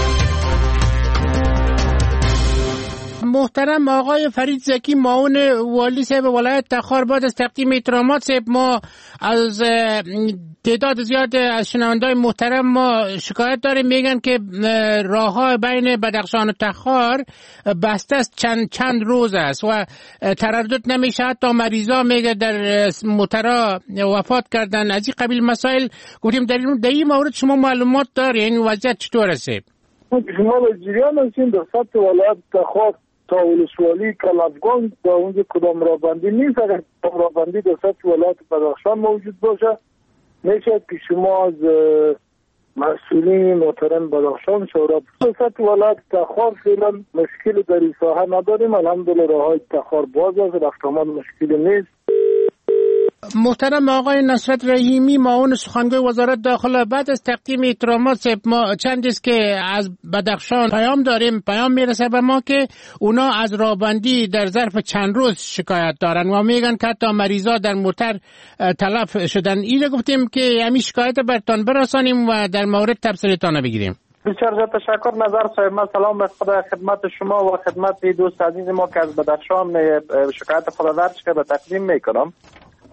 محترم آقای فرید زکی معاون والی صاحب ولایت تخار، بعد از تقدیم احترامات صاحب ما از تعداد زیاد از شنونده‌های محترم ما شکایت داریم. میگن که راه‌ها بین بدخشان و تخار بسته است چند روز است و تردد نمیشه. حتی مریضا میگه در موترا وفات کردن. از این قبیل مسائل گفتیم در این مورد شما معلومات دارین؟ این وضعیت چطور است؟ شما به جریان هستین در سطح ولایت تخار تا ولسوالی کلافگان در اونجا کدام رابندی نیست. اگر کدام رابندی در سطح ولایت بدخشان موجود باشه میشه که شما از مسئولین محترم بدخشان شورا در سطح ولایت تخار فعلا مشکل در این ساحه نداریم. الحمدلله راههای تخار باز است، رفت آمد مشکلی نیست. محترم آقای نصرت رحیمی معاون سخنگوی وزارت داخله، بعد از تقدیم احترامات ما چند است که از بدخشان پیام داریم. پیام میرسه به ما که اونا از راهبندی در ظرف چند روز شکایت دارن و میگن که حتی مریضا در موتر تلف شدن. اینو گفتیم که همین شکایت برتان برسانیم و در مورد تبصره‌تان بگیریم. بسیار تشکر. نظر صاحب من سلام به خدمت شما و خدمت دوست عزیز ما که از بدخشان شکایت خود درج که به تقدیم میکنم.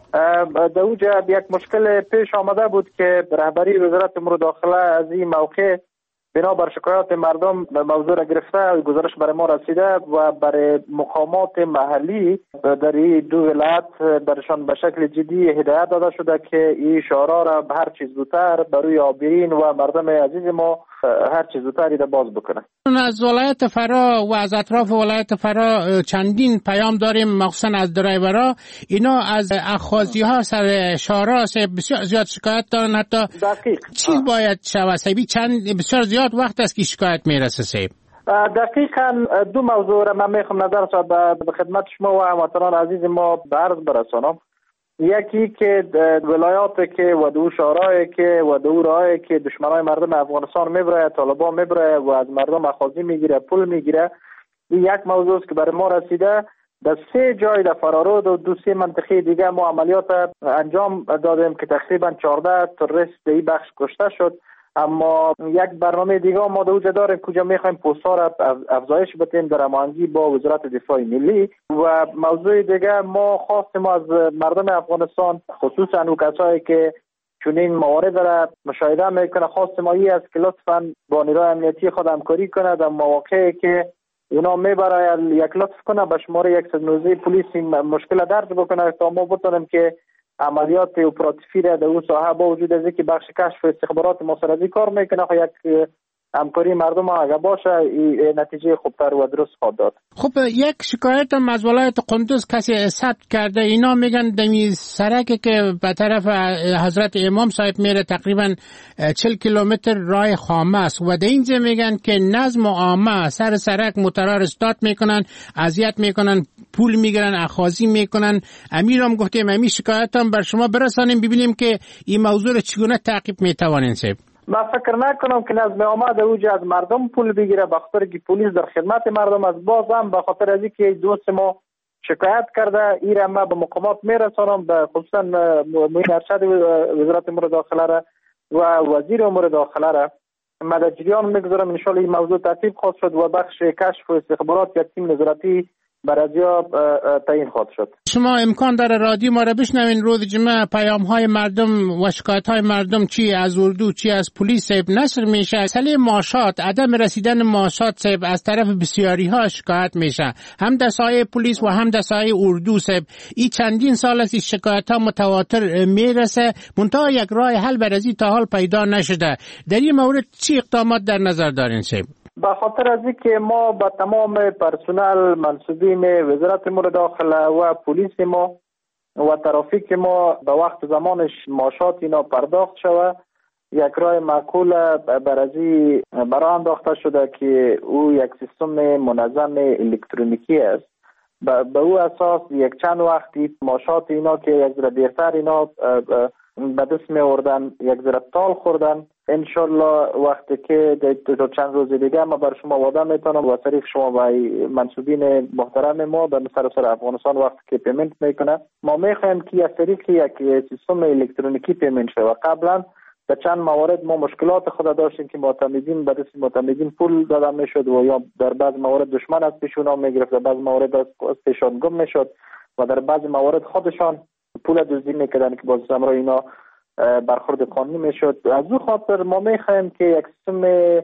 در اوجا یک مشکل پیش آمده بود که رهبری وزارت امور داخله از این موقع بنابر شکایات مردم موضوع را گرفته، گزارش برای ما رسیده و برای مقامات محلی در این دو ولایت برشان به شکل جدی هدایت داده شده که این شعارها را به هر چیز زودتر برای آبرین و مردم عزیز ما هر چیز زودتر باز بکنه. از ولایت فرا و از اطراف ولایت فرا چندین پیام داریم، مخصوصا از درایورها. اینا از اخاذی ها سر شعارها بسیار زیاد شکایت دارن. حتی دقیق چی باید شود سیبی؟ بسیار زیاد وقت است که شکایت میرسه سیب. دقیقاً دو موضوع را من میخوام نظر به خدمت شما و هموطنان عزیز ما به عرض برسانم. یکی که ولایاتی که و دو شهرهایی که و دو راهایی که دشمنای مردم افغانستان میبره، طالبان میبره و از مردم اخاذی میگیره، پول میگیره، یک موضوع است که برای ما رسیده. در 3 جای در فرارود و 2-3 منطقه دیگه ما عملیات انجام دادیم که تقریبا 14 تروریست این بخش کشته شد. اما یک برنامه دیگه ما در اوجا داریم کجا میخوایم پست‌ها را افزایش بدیم در هماهنگی با وزارت دفاع ملی. و موضوع دیگه ما خواستیم از مردم افغانستان، خصوصا اون کسایی که چنین موارد را مشاهده میکنه، خواستیم این است که لطفاً با نیروی امنیتی خود همکاری کنه در مواقعی که اونا میبره یک لطف کنه به شماره 119 پلیس مشکل درج بکنه تا ما بتونیم که عملیات اپراتیفی را در اون ساحه با وجود از اینکه بخش کشف و استخبارات مصرفی کار میکنه یک همکاری مردم اگه باشه نتیجه خوبتر و درست خواهد داد. خب یک شکایت هم از ولایت قندوز کسی ثبت کرده. اینا میگن دمی سرکی که به طرف حضرت امام صاحب میره تقریبا 40 کیلومتر راه خامه است و در اینجا میگن که نظم و عامه سر سرک موترها استارت میکنن، اذیت میکنن، پول میگیرن، اخاذی میکنن. امیرم گفتیم امی شکایت هم بر شما برسانیم ببینیم که این موضوع رو چگونه تعقیب میتوانین صاحب. من فکر نکنم که نظم آمد اوج از مردم پول بگیره، بخاطر که پلیس در خدمت مردم از بازم بخاطر از اینکه دوست ما شکایت کرده ایره ما به مقامات میرسانم، به خصوصا معین ارشد وزارت امور داخله را و وزیر امور داخله را ما در جریان میگذارم. ان شاء الله این موضوع ترتیب خواهد شد و بخش کشف و استخبارات یک تیم نظارتی برازیا تعیین خواهد شد. شما امکان داره رادیو ما را بشنوین روز جمعه پیام های مردم و شکایت های مردم چی از اردو چی از پلیس نشر میشه. مسئله معاشات، عدم رسیدن معاشات از طرف بسیاری ها شکایت میشه، هم در سایه پلیس و هم در سایه اردو. این چندین سال است شکایت ها متواتر میرسه، منتها یک راه حل برازی تا حال پیدا نشده. در این مورد چی اقدامات در نظر دارین صاحب؟ به خاطر از اینکه ما با تمام پرسنل منصوبین وزارت امور داخله و پلیس ما و ترافیک ما به وقت زمانش معاشات اینا پرداخت شده، یک راه معقول برازی برای انداخته شده که او یک سیستم منظم الکترونیکی است. به او اساس یک چند وقتی معاشات اینا که یک ذره دیرتر اینا به دست می آوردن، یک ذره تال خوردن. انشالله وقتی که دو چند روز دیگه ما بر شما وعده میتونم و طریق شما و منصوبین محترم ما به سراسر افغانستان وقتی که پیمنت میکنه ما میخوایم که از طریق یک سیستم الکترونیکی پیمنت شه. و قبلا در چند موارد ما مشکلات خود داشتیم که معتمدین به دست معتمدین پول داده میشد و یا در بعض موارد دشمن از پیشونا میگرفت، در بعض موارد از پیشان گم میشد و در بعض موارد خودشان پول دزدی میکردن که باز همراه اینا برخورد قانونی میشد. از او خاطر ما میخوایم که یک سیستم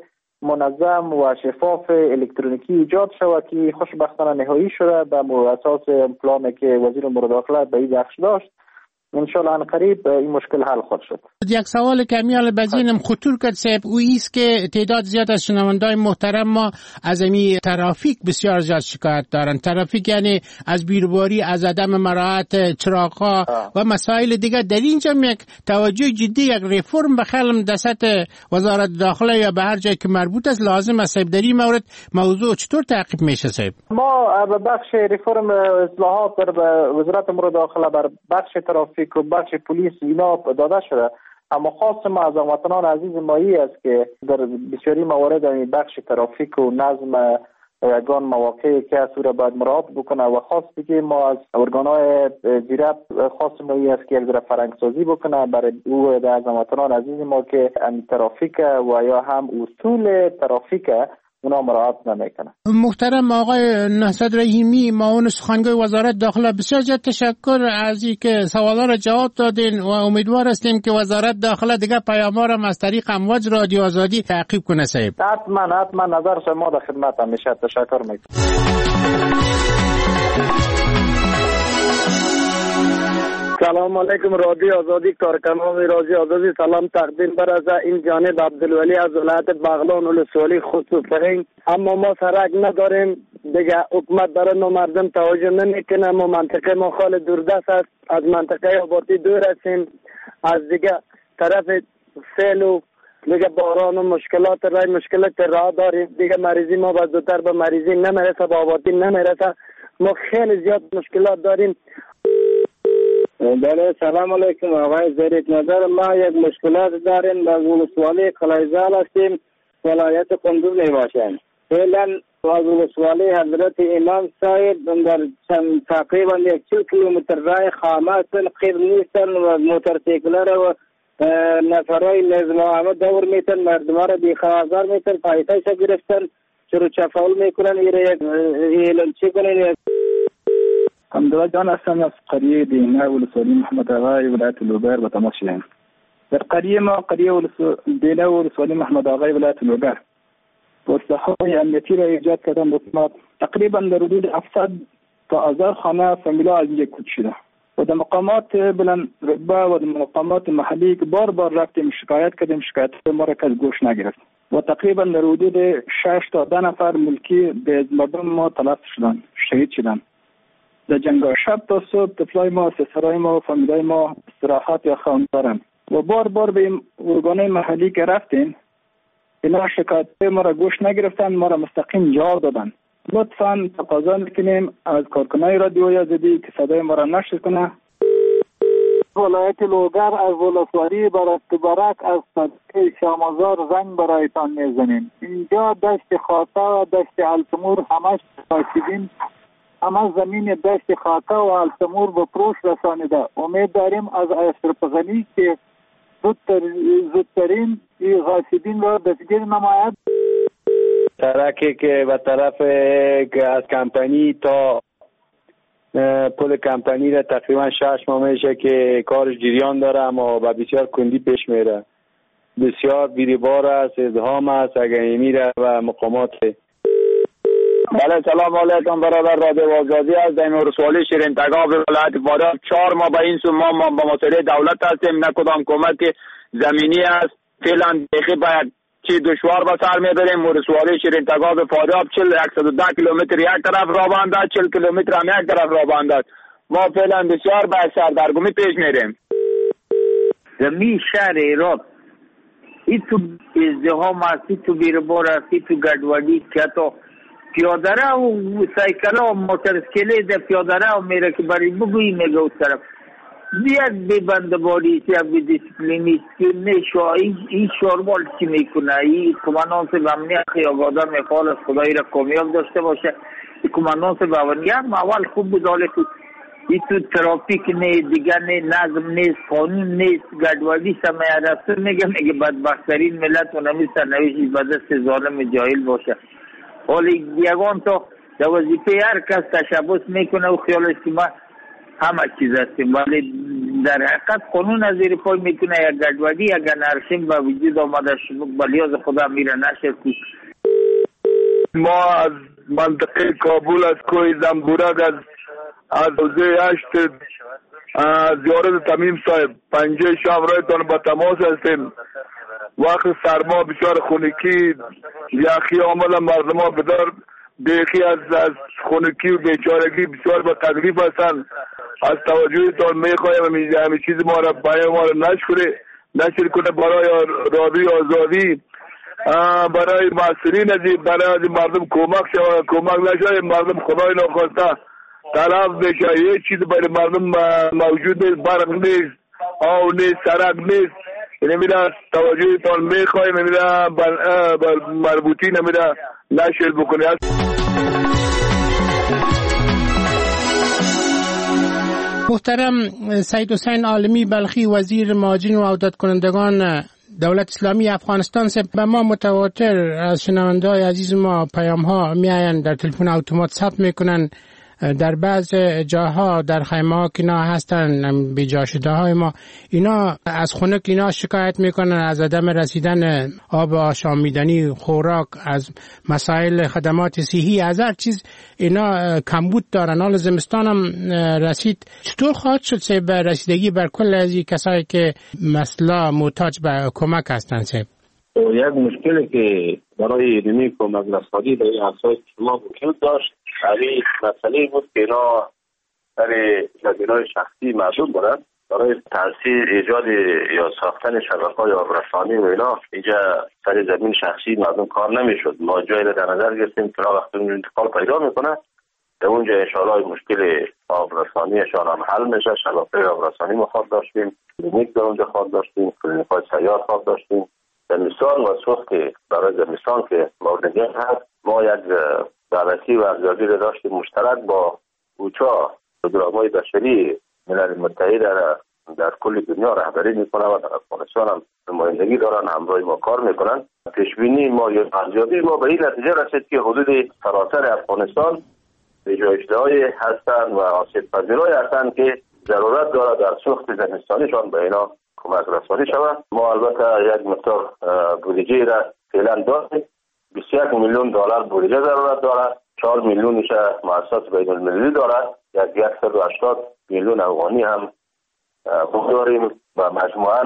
منظم و شفاف الکترونیکی ایجاد شود که خوشبختانه نهایی شده به اساس پلانی که وزیر امور داخله به این بخش داشت. انشالله ان قریب این مشکل حل خواهد شد. یک سوال که میال بزینم خطور کرد صاحب، او ایست که تعداد زیاد از شنوندای محترم ما از امی ترافیک بسیار زیاد شکایت دارن. ترافیک یعنی از بیروباری، از عدم مراعات چراغ‌ها و مسائل دیگه. در اینجا یک توجه جدی، یک ریفرم بخلم در سطح وزارت داخله یا به هر جای که مربوط است لازم است. در این مورد موضوع چطور تعقیب میشه صاحب؟ ما به بخش ریفرم اصلاحات در وزارت امور داخله بر بخش ترافیک و بخش پلیس اینا داده شده، اما خاص ما از هموطنان عزیز مایی است که در بسیاری موارد این بخش ترافیک و نظم یگان مواقعی که از او را باید مراعات بکنه و خاص دیگه ما از ارگانهای زیرت خاص مایی است که یک ذره فرهنگسازی بکنه برای او از هموطنان عزیز ما که این ترافیک و یا هم اصول ترافیک اونا مراعات نمیکنن. محترم آقای نهضت رحیمی، معاون سخنگوی وزارت داخله، بسیار زیاد تشکر از اینکه سوالا را جواب دادین و امیدوار هستیم که وزارت داخله دیگه پیام‌ها را از طریق امواج رادیو آزادی تعقیب کنه. صاحب حتما نظر شما در خدمت همیشه. تشکر میکنم. سلام علیکم رادیو آزادی، کارکنان رادیو آزادی سلام تقدیم بر از این جانب عبدالولی از ولایت بغلان ولسوالی خصوصا. اما ما سرک نداریم دیگه، حکومت برای ما مردم توجه نمیکنه. ما منطقه ما خال دوردست است، از منطقه آبادی دور هستیم، از دیگه طرف سیل و دیگه باران و مشکلات راه داریم دیگه. مریضی ما باز زودتر به مریضی نمیرسه، به آبادی نمیرسه. ما خیلی زیاد مشکلات داریم. بله سلام علیکم آقای ظریف نظر. ما یک مشکلات داریم، از ولسوالی قلعه‌زال هستیم، ولایت قندوز میباشیم. فعلا از ولسوالی حضرت امام صاحب در تقریبا 40 کیلومتر راه خامه هستن، خیر نیستن و موتورسیکلر و نفرای نظم آمد دور میتن، مردم را بیخوازار میتن، پایتایش گرفتن، چرا چفاول میکنن. ایلان چی کنن؟ حمدالله جان هستم از قریه دینه ولسوالی محمد آقای ولایت لوگر به تماس شدیم. در قریه ما قریه دینه ولسوالی محمد آقای ولایت لوگر پست‌های امنیتی را ایجاد کردن حکومت. تقریبا در حدود 700 تا 1000 خانه فامیلا از اینجا کوچ شده و در مقامات بلند رتبه و در مقامات محلی که بار رفتیم شکایت کردیم، شکایت ما را کس گوش نگرفت و تقریبا در حدود 6 تا 10 نفر ملکی به مردم ما تلف شدن، شهید شدن. در جنگ شب تا صبح طفلای ما، سسرای ما و فامیلای ما استراحت یا خواب دارن و بار به ارگانهای محلی که رفتیم اینا شکایت ما را گوش نگرفتن، ما را مستقیم جواب دادن. لطفاً تقاضا میکنیم از کارکنای رادیوی آزادی که صدای ما را نشر کنه. ولایت لوگر از ولسوالی برک از صدقه شامازار زنگ برایتان میزنیم. اینجا دشت خاطه و دشت التمور همش راشدین، همه زمین دشت خاطه و التمور به فروش رسانیده. امید داریم از اشرف غنی که زودترین غاصبین را دستگیر نماید. سرکی که به طرف که از کمپانی تا پل کمپانی را تقریبا 6 ماه میشه که کارش جریان داره، اما با بسیار کندی پیش میره. بسیار بیریبار است، ازدحام است، اگه میره و مقامات. بله سلام علیکم برادر رادیو آزادی از ولسوالی شیرین تگاب ولایت فاریاب. 4 ماه به این سو ما با مسئله دولت هستیم، نه کدام کمک زمینی است. فعلا دقیقی باید چی دشوار به سر میبریم. ولسوالی شیرین تگاب فاریاب 110 کیلومتر یک طرف راه بنده، 40 کیلومتر هم یک طرف راه بنده. ما فعلا بسیار به سردرگمی پیش میریم. زمین شهر ایران ای تو ازدحام هستی، تو بیربار هستی، تو گردوادی که تو پیادره و سایکله و موترسکله ده پیادره و میره که برای بگویی میگه اون طرف بیاد بی بندباری یا بی دیسپلینی که نشو این شوربال چی میکنه. این کمانانس بامنیت خیابادا میخواد از خدایی را کامیاب داشته باشه. این کمانانس بامنیت اول خوب بود، حالی تو این تو ترافیک نه دیگه، نه نظم نیست، قانون نیست، گردوادی سمیه رسول میگه بدبخترین ملت و نمی سرنوشی به دست ظالم جاهل باشه. حالی یگان تا در وظیفه هر کس تشبس میکنه و خیالش که ما همه چیز هستیم، ولی در حقیقت قانون از زیر پای میکنه. یک گردوادی اگر نرسیم به وجود آمده به لیاز خدا میره نشر کود. ما از منطقه کابل از کوی زنبورک از حوزه 8 زیارت تمیم صاحب 5 شام رایتان با تماس هستیم. وقت سرما بسیار خونکی یخی عمل مردم ها بدار دیخی از خونکی و بیچارگی بسیار با تکلیف هستند. از توجهتان میخوایم همین چیز ما را بیان ما را نشر کنه برای رادیو آزادی، برای مسئولین برای مردم کمک شود. کمک نشود مردم خدای ناخواسته تلف بشه. یک چیز برای مردم موجود نیست، برق نیست، آب نیست، سرک نیست. نمیده توجهتان میخوایم نمیده مربوطی نمیده نشر بکنه. محترم سید حسین عالمی بلخی وزیر مهاجرین و عودت کنندگان دولت اسلامی افغانستان سے به ما متواتر از شنونده‌های عزیز ما پیام‌ها میآیند، در تلفن اتومات ثبت میکنن. در بعض جاها در خیمه ها که اینا هستن بی جا شده های ما، اینا از خنک اینا شکایت میکنن از عدم رسیدن آب آشامیدنی، خوراک، از مسائل خدمات صحی، از هر چیز اینا کمبود دارن. حال زمستان هم رسید، چطور خواهد شد به رسیدگی بر کل از این کسایی که مثلا محتاج به کمک هستند؟ یک مشکلی که برای علمی کمک رسانی به این اساس شما وجود داشت، همین مسئله بود که اینا در زمینه‌های شخصی معلوم بودن. برای تأثیر ایجاد یا ساختن شبکه‌های آبرسانی و اینا اینجا سر زمین شخصی مردم کار نمیشد. ما جایی را در نظر گرفتیم که وقتی انتقال پیدا میکنه در اونجا انشاءالله مشکل آبرسانیشان هم حل میشه. شبکه آبرسانی ما خواب داشتیم، کلینیک در اونجا خواب داشتیم، کلینیک‌های سیار خواب داشتیم. زمستان و سوخت برای زمستان که مورد نیاز هست، ما یک بررسی و ارزیابی را داشتیم مشترک با اوچا، پروگرام‌های بشری ملل متحد در کل دنیا رهبری میکنه و در افغانستان هم نمایندگی دارن، همراه ما کار میکنن. پیشبینی ما یا ارزیابی ما به این نتیجه رسید که حدود سراسر افغانستان بجایشته‌های هستند و آسیب پذیرای هستند که ضرورت دارد در سوخت زمستانیشان به اینا کمک رسانی شود. ما البته یک مقدار بودجه را فعلا داریم، 21 میلیون دلار بودجه ضرورت دارد، 4 میلیونش مؤسسات بین المللی دارد، 180 میلیون افغانی هم داریم و مجموعاً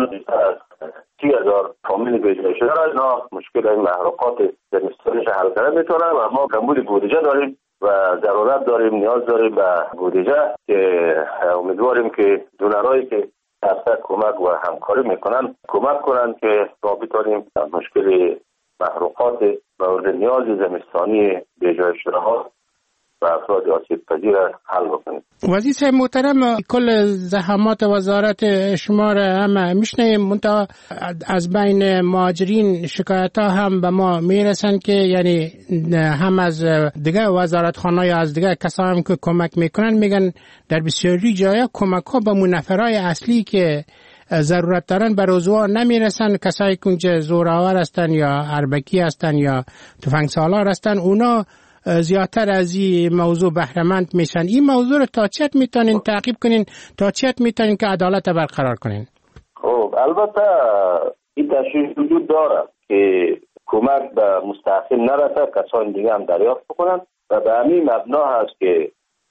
30,000 فامیل بجای شده را اینا مشکل این محروقات زمستانیش حل کنه میتونه و ما کمبود بودجه داریم و ضرورت داریم، نیاز داریم به بودجه که امیدواریم که دونرایی که دسته کمک و همکاری میکنن کمک کنن که ما بتونیم مشکل محروقات مورد نیاز زمستانی بجای شده ها و افراد آسیب پذیر حل بکنیم. وزیر صاحب محترم، کل زحمات وزارت شما را هم میشنیم، منتها از بین مهاجرین شکایت ها هم به ما میرسن که یعنی هم از دیگه وزارتخانه یا از دیگه کسایی هم که کمک میکنن میگن در بسیاری جایا کمک ها به منفرای اصلی که ضرورت دارن به روزوار نمیرسن. کسایی که اونجا زوراور هستن یا اربکی هستن یا تفنگ سالار هستن، اونا زیادتر از این موضوع بهره‌مند میشن. این موضوع رو تا چت میتونین تعقیب کنین، تا چت میتونین که عدالت برقرار کنین؟ خب البته این تشریح وجود داره که کمک به مستحق نرسه، کسان دیگه هم دریافت بکنن و به همین مبنا هست که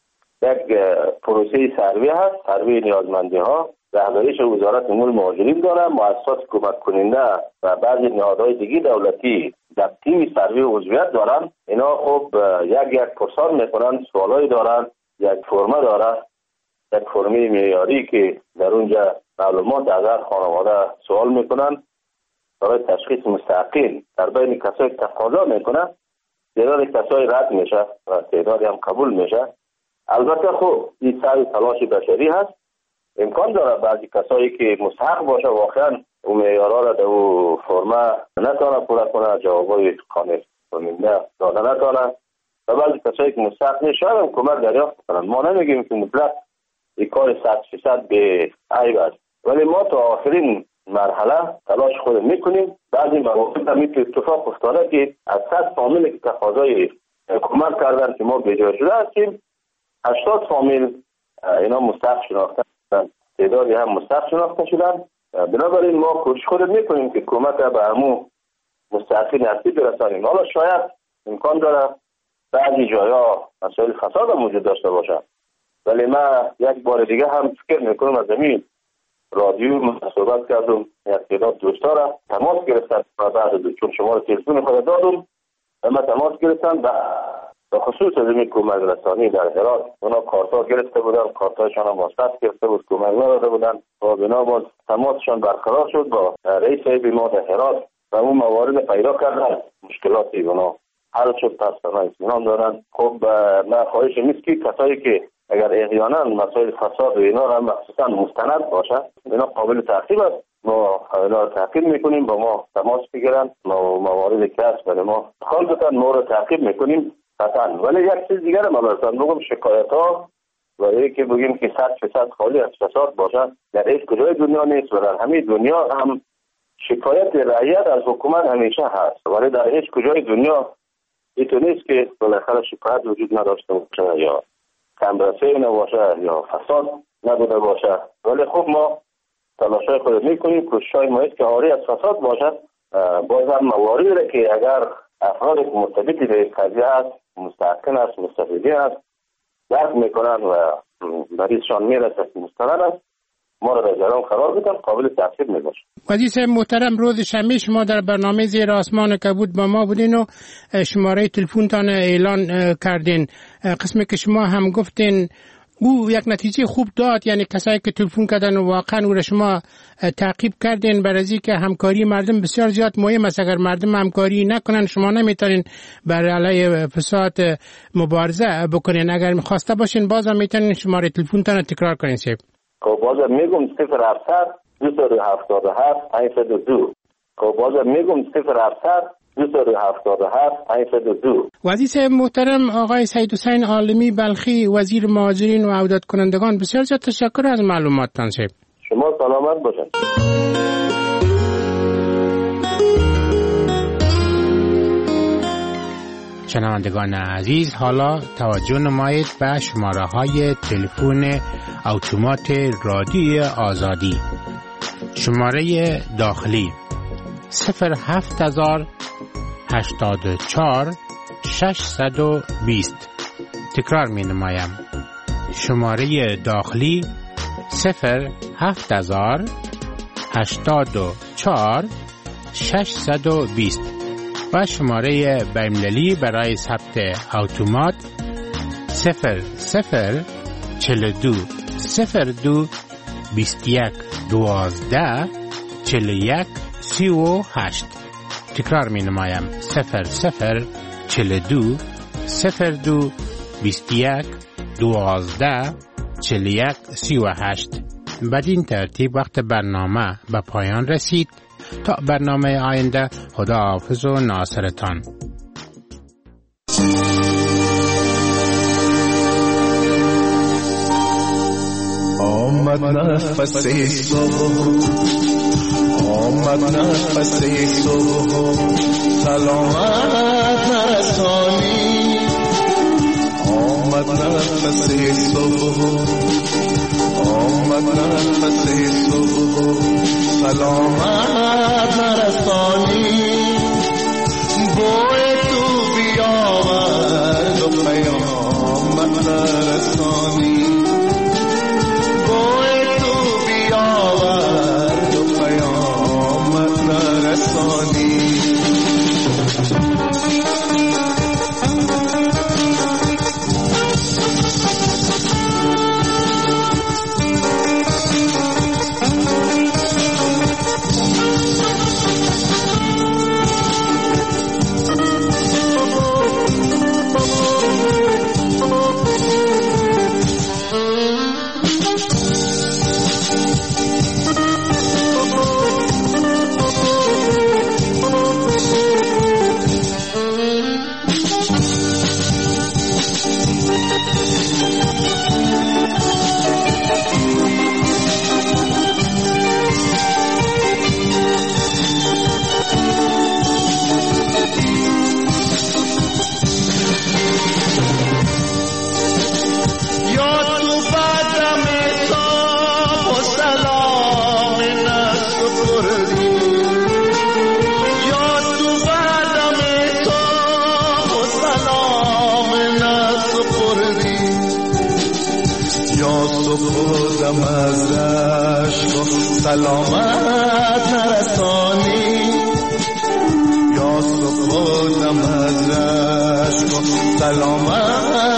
یک پروسه سروی هست، سروی نیازمندی ها، رهبریش وزارت امور مهاجرین داره، مؤسسات کمک کننده و بعضی نهادهای دیگه دولتی در تیم سروی عضویت دارن. اینا خب یک پرسان میکنن، سوالایی دارن، یک فرمه داره، یک فرمه معیاری که در اونجا معلومات از هر خانواده سوال میکنن برای تشخیص مستحقین. در بین کسایی که تقاضا میکنن تعداد کسایی رد میشه و تعدادی هم قبول میشه. البته خب این سعی تلاش بشری هست، امکان داره بعضی کسایی که مستحق باشه واقعا اون معیارها را در اون فرمه نتونه پورا کنه، جوابای قانع کننده داده نتونه و بعضی کسایی که مستحق نیست شاید هم کمک دریافت کنن. ما نمیگیم که مطلق این کار 100% به عیب است، ولی ما تا آخرین مرحله تلاش خود میکنیم. بعضی مواقع هم اتفاق افتاده که از 100 فامیل که تقاضای کمک کردن که ما بجای شده هستیم، 80 فامیل اینا مستحق شناخته شدن، تعدادی هم مستحق شناخته شدن. بنابراین ما کوشش خود میکنیم که کمک به همون مستحقین اصلی برسانیم. حالا شاید امکان داره بعضی جایا مسائل فساد هم وجود داشته باشه، ولی من یک بار دیگه هم فکر میکنم از زمین رادیو صحبت کردم، یک تعداد دوستا را تماس گرفتن و بعد چون شما رو تلفن خود دادم اما تماس گرفتن و خصوص از این کمک رسانی در هرات اونا کارتا گرفته بودن، کارتایشان هم واسط گرفته بود، کمک نداده بودن و بنابراین تماسشان برقرار شد با رئیس ما در هرات و اون موارد پیدا کردن، مشکلاتی اونا حل شد، پس اطمینان دارن. خب من خواهش نیست که کسایی که اگر احیانا مسائل فساد و اینا هم مخصوصا مستند باشه اینا قابل تعقیب است، ما اینا رو تعقیب میکنیم، با ما تماس بگیرن، موارد که هست برای ما خال بتن، ما رو تعقیب میکنیم قطعا. ولی یک چیز دیگر هم مثلا بگم شکایت ها و یکی بگیم که 100% خالی از فساد باشه در هیچ کجای دنیا نیست و در همه دنیا هم شکایت رعیت از حکومت همیشه هست، ولی در هیچ کجای دنیا اینطور نیست که بالاخره شکایت وجود نداشته باشه یا کمرسه نباشه یا فساد نبوده باشه. ولی خب ما تلاشای خود میکنیم، کوششای ما است که آری از فساد باشه. باز هم مواردی را که اگر افرادی که مرتبط به قضیه است، مستحقین است، مستفیدین است، درک میکنن و مریضشان میرسه که مستند است، ما را در جریان قرار بدن، قابل تفسیر میباشه. عزیز محترم، روز شنبه شما در برنامه زیر آسمان کبود با ما بودین و شماره تلفنتان اعلان کردین. قسمی که شما هم گفتین او یک نتیجه خوب داد، یعنی کسایی که تلفن کردن و واقعا او را شما تعقیب کردین برای که همکاری مردم بسیار زیاد مهم است. اگر مردم همکاری نکنن شما نمیتونین بر علیه فساد مبارزه بکنین. اگر میخواسته باشین بازم میتونین شماره تلفنتان تکرار کنین. خب بازم میگم 0700 277 802. خب بازم میگم 0700 277 802. عزیز محترم آقای سید حسین عالمی بلخی، وزیر مهاجرین و عودت کنندگان، بسیار زیاد تشکر از معلوماتتان. شما سلامت باشید. شنوندگان عزیز، حالا توجه نمایید به شماره های تلفن اتومات رادیو آزادی. شماره داخلی 07084 620. تکرار می نمایم. شماره داخلی 07084 620 و شماره بین‌المللی برای ثبت اتومات 0042 02 21 12 41 38. تکرار می نمایم 0042 02 21 12 41 38. بدین ترتیب وقت برنامه به پایان رسید. تا برنامه آینده، خداحافظ و ناصرتان. آمد نفس صبح، آمد نفس صبح، سلامت نرسانی. آمد نفس صبح، آمد نفس صبح، سلامت نرسانی. بوی تو بیاورد و پیامت نرسانی. بوی تو بیاورد و پیامت نرسانی. خودم از عشق سلامت نرسانی. یا خودم از عشق سلامت